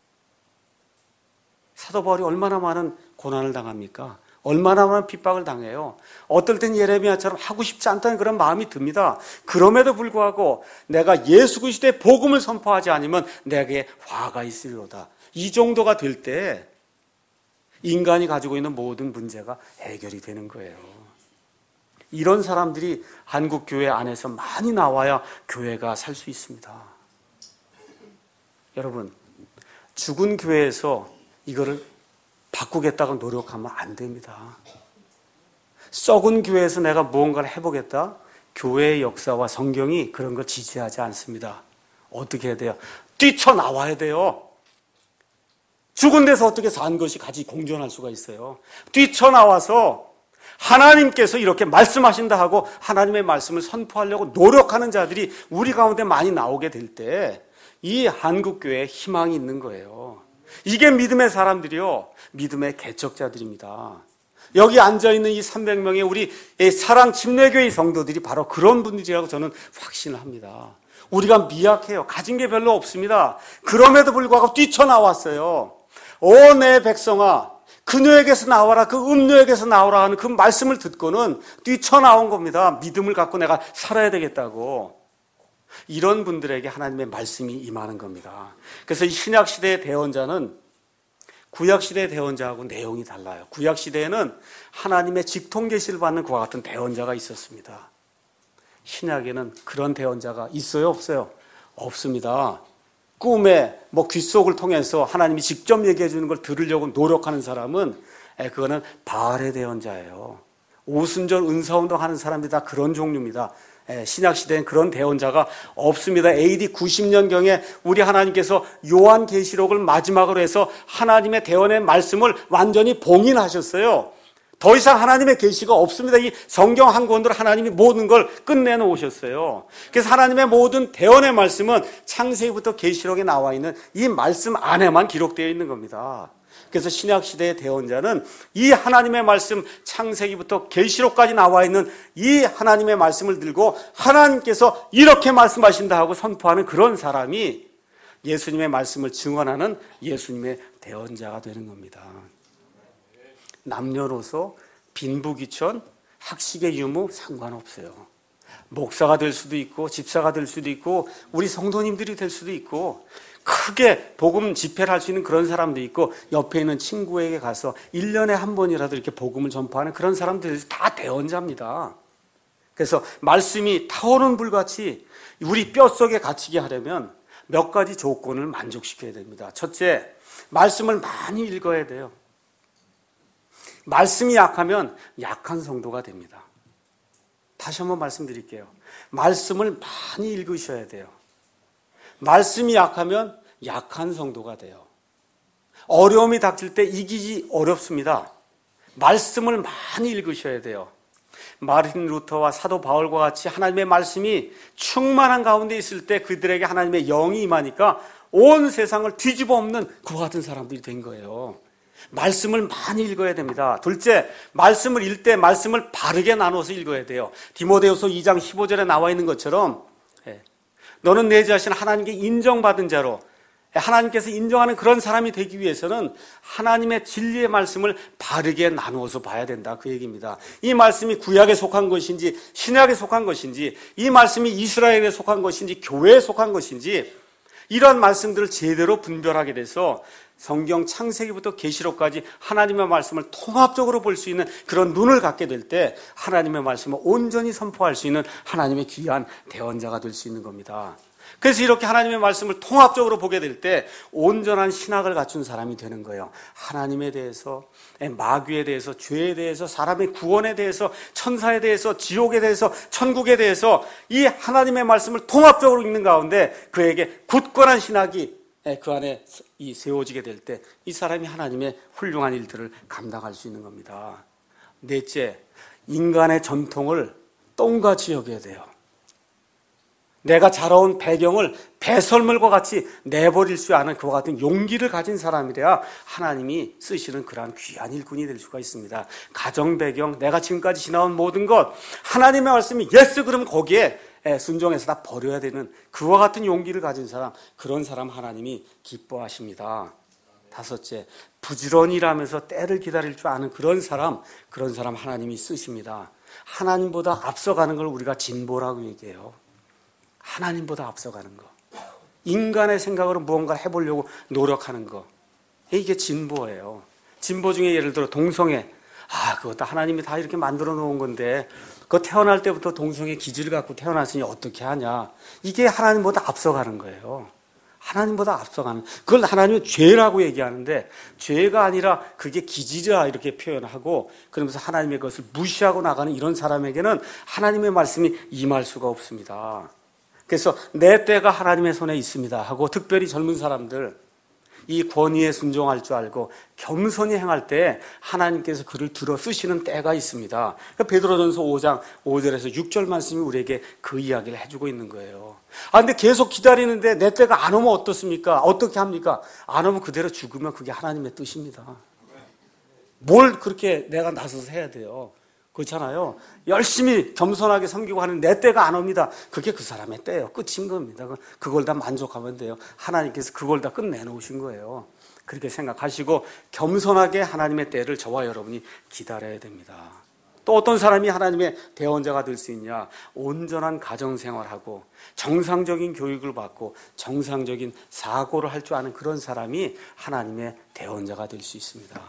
사도 바울이 얼마나 많은 고난을 당합니까? 얼마나 많은 핍박을 당해요. 어떨 땐 예레미야처럼 하고 싶지 않다는 그런 마음이 듭니다. 그럼에도 불구하고 내가 예수 그리스도의 복음을 선포하지 않으면 내게 화가 있으리로다. 이 정도가 될 때 인간이 가지고 있는 모든 문제가 해결이 되는 거예요. 이런 사람들이 한국 교회 안에서 많이 나와야 교회가 살 수 있습니다. 여러분, 죽은 교회에서 이거를 바꾸겠다고 노력하면 안 됩니다. 썩은 교회에서 내가 무언가를 해보겠다? 교회의 역사와 성경이 그런 걸 지지하지 않습니다. 어떻게 해야 돼요? 뛰쳐나와야 돼요. 죽은 데서 어떻게 산 것이 같이 공존할 수가 있어요? 뛰쳐나와서 하나님께서 이렇게 말씀하신다 하고 하나님의 말씀을 선포하려고 노력하는 자들이 우리 가운데 많이 나오게 될 때 이 한국교회에 희망이 있는 거예요. 이게 믿음의 사람들이요, 믿음의 개척자들입니다. 여기 앉아있는 이 삼백 명의 우리 사랑 침례교회 성도들이 바로 그런 분들이라고 저는 확신을 합니다. 우리가 미약해요. 가진 게 별로 없습니다. 그럼에도 불구하고 뛰쳐나왔어요. 오 내 백성아, 그녀에게서 나와라, 그 음녀에게서 나오라 하는 그 말씀을 듣고는 뛰쳐나온 겁니다. 믿음을 갖고 내가 살아야 되겠다고. 이런 분들에게 하나님의 말씀이 임하는 겁니다. 그래서 이 신약시대의 대언자는 구약시대의 대언자하고 내용이 달라요. 구약시대에는 하나님의 직통계시를 받는 그와 같은 대언자가 있었습니다. 신약에는 그런 대언자가 있어요, 없어요? 없습니다. 꿈에 뭐 귓속을 통해서 하나님이 직접 얘기해 주는 걸 들으려고 노력하는 사람은 그거는 바알의 대언자예요. 오순절 은사운동 하는 사람들이 다 그런 종류입니다. 신약시대엔 그런 대언자가 없습니다. 에이디 구십 년경에 우리 하나님께서 요한계시록을 마지막으로 해서 하나님의 대언의 말씀을 완전히 봉인하셨어요. 더 이상 하나님의 계시가 없습니다. 이 성경 한 권으로 하나님이 모든 걸 끝내놓으셨어요. 그래서 하나님의 모든 대언의 말씀은 창세기부터 계시록에 나와 있는 이 말씀 안에만 기록되어 있는 겁니다. 그래서 신약시대의 대언자는 이 하나님의 말씀, 창세기부터 계시록까지 나와 있는 이 하나님의 말씀을 들고 하나님께서 이렇게 말씀하신다 하고 선포하는 그런 사람이 예수님의 말씀을 증언하는 예수님의 대언자가 되는 겁니다. 남녀노소, 빈부귀천, 학식의 유무 상관없어요. 목사가 될 수도 있고 집사가 될 수도 있고 우리 성도님들이 될 수도 있고 크게 복음 집회를 할 수 있는 그런 사람도 있고 옆에 있는 친구에게 가서 일 년에 한 번이라도 이렇게 복음을 전파하는 그런 사람들이 다 대언자입니다. 그래서 말씀이 타오르는 불같이 우리 뼛속에 갇히게 하려면 몇 가지 조건을 만족시켜야 됩니다. 첫째, 말씀을 많이 읽어야 돼요. 말씀이 약하면 약한 성도가 됩니다. 다시 한번 말씀드릴게요. 말씀을 많이 읽으셔야 돼요. 말씀이 약하면 약한 성도가 돼요. 어려움이 닥칠 때 이기기 어렵습니다. 말씀을 많이 읽으셔야 돼요. 마르틴 루터와 사도 바울과 같이 하나님의 말씀이 충만한 가운데 있을 때 그들에게 하나님의 영이 임하니까 온 세상을 뒤집어 엎는 그와 같은 사람들이 된 거예요. 말씀을 많이 읽어야 됩니다. 둘째, 말씀을 읽을 때 말씀을 바르게 나눠서 읽어야 돼요. 디모데후서 이 장 십오 절에 나와 있는 것처럼 너는 내 자신 하나님께 인정받은 자로, 하나님께서 인정하는 그런 사람이 되기 위해서는 하나님의 진리의 말씀을 바르게 나누어서 봐야 된다, 그 얘기입니다. 이 말씀이 구약에 속한 것인지 신약에 속한 것인지, 이 말씀이 이스라엘에 속한 것인지 교회에 속한 것인지, 이런 말씀들을 제대로 분별하게 돼서 성경 창세기부터 계시록까지 하나님의 말씀을 통합적으로 볼 수 있는 그런 눈을 갖게 될 때 하나님의 말씀을 온전히 선포할 수 있는 하나님의 귀한 대언자가 될 수 있는 겁니다. 그래서 이렇게 하나님의 말씀을 통합적으로 보게 될 때 온전한 신학을 갖춘 사람이 되는 거예요. 하나님에 대해서, 마귀에 대해서, 죄에 대해서, 사람의 구원에 대해서, 천사에 대해서, 지옥에 대해서, 천국에 대해서 이 하나님의 말씀을 통합적으로 읽는 가운데 그에게 굳건한 신학이 그 안에 이 세워지게 될 때 이 사람이 하나님의 훌륭한 일들을 감당할 수 있는 겁니다. 넷째, 인간의 전통을 똥같이 여겨야 돼요. 내가 자라온 배경을 배설물과 같이 내버릴 수 않은 그와 같은 용기를 가진 사람이래야 하나님이 쓰시는 그러한 귀한 일꾼이 될 수가 있습니다. 가정 배경, 내가 지금까지 지나온 모든 것, 하나님의 말씀이 예스 그러면 거기에 순종해서 다 버려야 되는 그와 같은 용기를 가진 사람, 그런 사람 하나님이 기뻐하십니다. 다섯째, 부지런히 일하면서 때를 기다릴 줄 아는 그런 사람, 그런 사람 하나님이 쓰십니다. 하나님보다 앞서가는 걸 우리가 진보라고 얘기해요. 하나님보다 앞서가는 거, 인간의 생각으로 무언가를 해보려고 노력하는 거, 이게 진보예요. 진보 중에 예를 들어 동성애, 아 그것도 하나님이 다 이렇게 만들어 놓은 건데 그거 태어날 때부터 동성애 기질을 갖고 태어났으니 어떻게 하냐, 이게 하나님보다 앞서가는 거예요. 하나님보다 앞서가는, 그걸 하나님은 죄라고 얘기하는데 죄가 아니라 그게 기질이라 이렇게 표현하고, 그러면서 하나님의 것을 무시하고 나가는 이런 사람에게는 하나님의 말씀이 임할 수가 없습니다. 그래서 내 때가 하나님의 손에 있습니다 하고, 특별히 젊은 사람들 이 권위에 순종할 줄 알고 겸손히 행할 때 하나님께서 그를 들어 쓰시는 때가 있습니다. 그러니까 베드로전서 오 장 오 절에서 육 절 말씀이 우리에게 그 이야기를 해주고 있는 거예요. 아 근데 계속 기다리는데 내 때가 안 오면 어떻습니까? 어떻게 합니까? 안 오면 그대로 죽으면 그게 하나님의 뜻입니다. 뭘 그렇게 내가 나서서 해야 돼요? 그렇잖아요. 열심히 겸손하게 섬기고 하는 내 때가 안 옵니다. 그게 그 사람의 때예요. 끝인 겁니다. 그걸 다 만족하면 돼요. 하나님께서 그걸 다 끝내놓으신 거예요. 그렇게 생각하시고 겸손하게 하나님의 때를 저와 여러분이 기다려야 됩니다. 또 어떤 사람이 하나님의 대언자가 될 수 있냐? 온전한 가정생활하고 정상적인 교육을 받고 정상적인 사고를 할 줄 아는 그런 사람이 하나님의 대언자가 될 수 있습니다.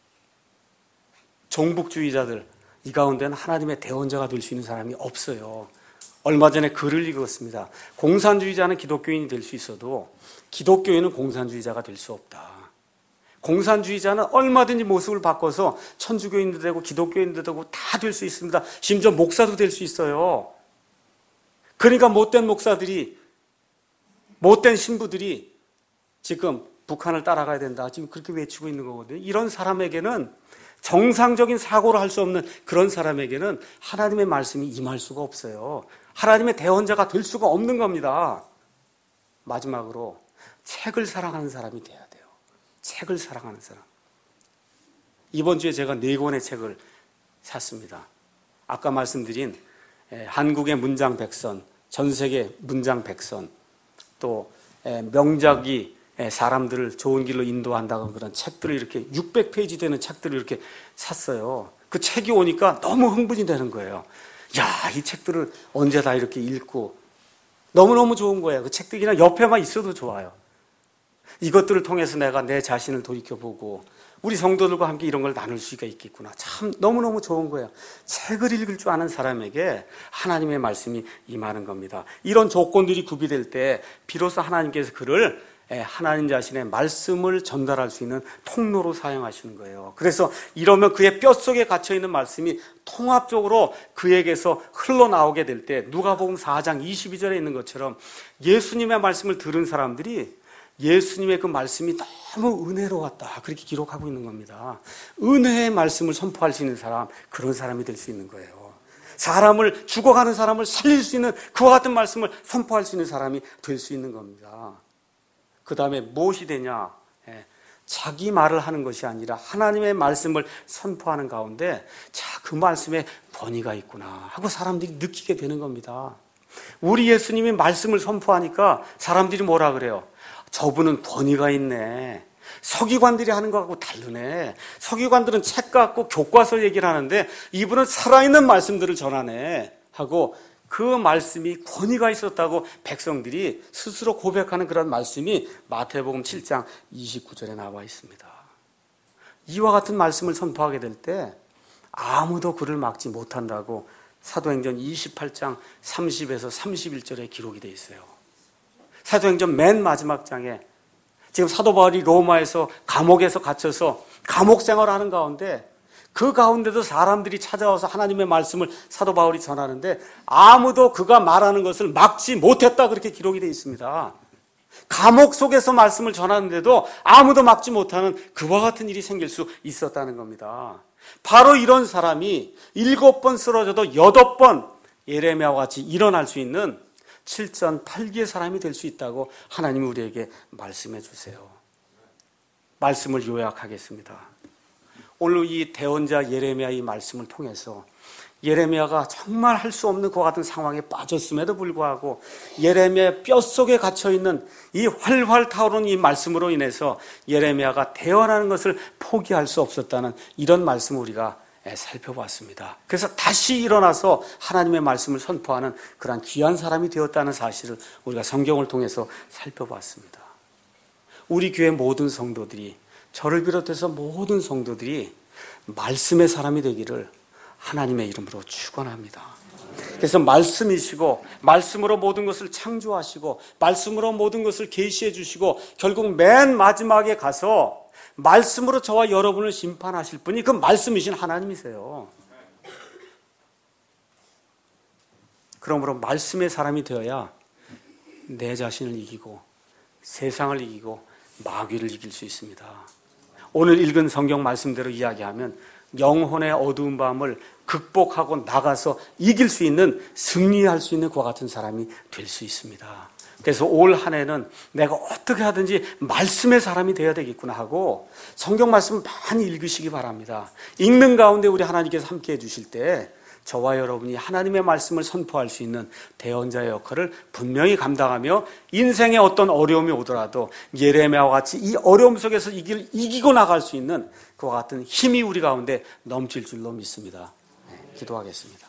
종북주의자들, 이 가운데는 하나님의 대언자가 될 수 있는 사람이 없어요. 얼마 전에 글을 읽었습니다. 공산주의자는 기독교인이 될 수 있어도 기독교인은 공산주의자가 될 수 없다. 공산주의자는 얼마든지 모습을 바꿔서 천주교인도 되고 기독교인도 되고 다 될 수 있습니다. 심지어 목사도 될 수 있어요. 그러니까 못된 목사들이, 못된 신부들이 지금 북한을 따라가야 된다, 지금 그렇게 외치고 있는 거거든요. 이런 사람에게는, 정상적인 사고를 할 수 없는 그런 사람에게는 하나님의 말씀이 임할 수가 없어요. 하나님의 대언자가 될 수가 없는 겁니다. 마지막으로 책을 사랑하는 사람이 돼야 돼요. 책을 사랑하는 사람. 이번 주에 제가 네 권의 책을 샀습니다. 아까 말씀드린 한국의 문장 백선, 전 세계 문장 백선, 또 명작이 사람들을 좋은 길로 인도한다는 그런 책들을 이렇게 육백 페이지 되는 책들을 이렇게 샀어요. 그 책이 오니까 너무 흥분이 되는 거예요. 야, 이 책들을 언제 다 이렇게 읽고, 너무너무 좋은 거예요. 그 책들이 그냥 옆에만 있어도 좋아요. 이것들을 통해서 내가 내 자신을 돌이켜보고 우리 성도들과 함께 이런 걸 나눌 수가 있겠구나. 참 너무너무 좋은 거예요. 책을 읽을 줄 아는 사람에게 하나님의 말씀이 임하는 겁니다. 이런 조건들이 구비될 때 비로소 하나님께서 그를 하나님 자신의 말씀을 전달할 수 있는 통로로 사용하시는 거예요. 그래서 이러면 그의 뼛속에 갇혀있는 말씀이 통합적으로 그에게서 흘러나오게 될 때, 누가복음 사 장 이십이 절에 있는 것처럼 예수님의 말씀을 들은 사람들이 예수님의 그 말씀이 너무 은혜로웠다, 그렇게 기록하고 있는 겁니다. 은혜의 말씀을 선포할 수 있는 사람, 그런 사람이 될 수 있는 거예요. 사람을, 죽어가는 사람을 살릴 수 있는 그와 같은 말씀을 선포할 수 있는 사람이 될 수 있는 겁니다. 그 다음에 무엇이 되냐? 자기 말을 하는 것이 아니라 하나님의 말씀을 선포하는 가운데 자, 그 말씀에 권위가 있구나 하고 사람들이 느끼게 되는 겁니다. 우리 예수님이 말씀을 선포하니까 사람들이 뭐라 그래요? 저분은 권위가 있네. 서기관들이 하는 것하고 다르네. 서기관들은 책 갖고 교과서 얘기를 하는데 이분은 살아있는 말씀들을 전하네 하고 그 말씀이 권위가 있었다고 백성들이 스스로 고백하는 그런 말씀이 마태복음 칠 장 이십구 절에 나와 있습니다. 이와 같은 말씀을 선포하게 될 때 아무도 그를 막지 못한다고 사도행전 이십팔 장 삼십에서 삼십일 절에 기록이 되어 있어요. 사도행전 맨 마지막 장에 지금 사도 바울이 로마에서 감옥에서 갇혀서 감옥 생활하는 가운데 그 가운데도 사람들이 찾아와서 하나님의 말씀을 사도 바울이 전하는데 아무도 그가 말하는 것을 막지 못했다 그렇게 기록이 되어 있습니다. 감옥 속에서 말씀을 전하는데도 아무도 막지 못하는 그와 같은 일이 생길 수 있었다는 겁니다. 바로 이런 사람이 일곱 번 쓰러져도 여덟 번 예레미야와 같이 일어날 수 있는 칠전팔기의 사람이 될 수 있다고 하나님이 우리에게 말씀해 주세요. 말씀을 요약하겠습니다. 오늘 이 대언자 예레미야의 말씀을 통해서 예레미야가 정말 할 수 없는 그와 같은 상황에 빠졌음에도 불구하고 예레미야의 뼛속에 갇혀있는 이 활활 타오르는 이 말씀으로 인해서 예레미야가 대언하는 것을 포기할 수 없었다는 이런 말씀을 우리가 살펴봤습니다. 그래서 다시 일어나서 하나님의 말씀을 선포하는 그런 귀한 사람이 되었다는 사실을 우리가 성경을 통해서 살펴봤습니다. 우리 교회 모든 성도들이, 저를 비롯해서 모든 성도들이 말씀의 사람이 되기를 하나님의 이름으로 축원합니다. 그래서 말씀이시고 말씀으로 모든 것을 창조하시고 말씀으로 모든 것을 계시해 주시고 결국 맨 마지막에 가서 말씀으로 저와 여러분을 심판하실 분이 그 말씀이신 하나님이세요. 그러므로 말씀의 사람이 되어야 내 자신을 이기고 세상을 이기고 마귀를 이길 수 있습니다. 오늘 읽은 성경 말씀대로 이야기하면 영혼의 어두운 밤을 극복하고 나가서 이길 수 있는, 승리할 수 있는 그와 같은 사람이 될 수 있습니다. 그래서 올 한 해는 내가 어떻게 하든지 말씀의 사람이 되어야 되겠구나 하고 성경 말씀 많이 읽으시기 바랍니다. 읽는 가운데 우리 하나님께서 함께 해주실 때 저와 여러분이 하나님의 말씀을 선포할 수 있는 대언자의 역할을 분명히 감당하며 인생에 어떤 어려움이 오더라도 예레미야와 같이 이 어려움 속에서 이길, 이기고 나갈 수 있는 그와 같은 힘이 우리 가운데 넘칠 줄로 믿습니다. 네, 기도하겠습니다.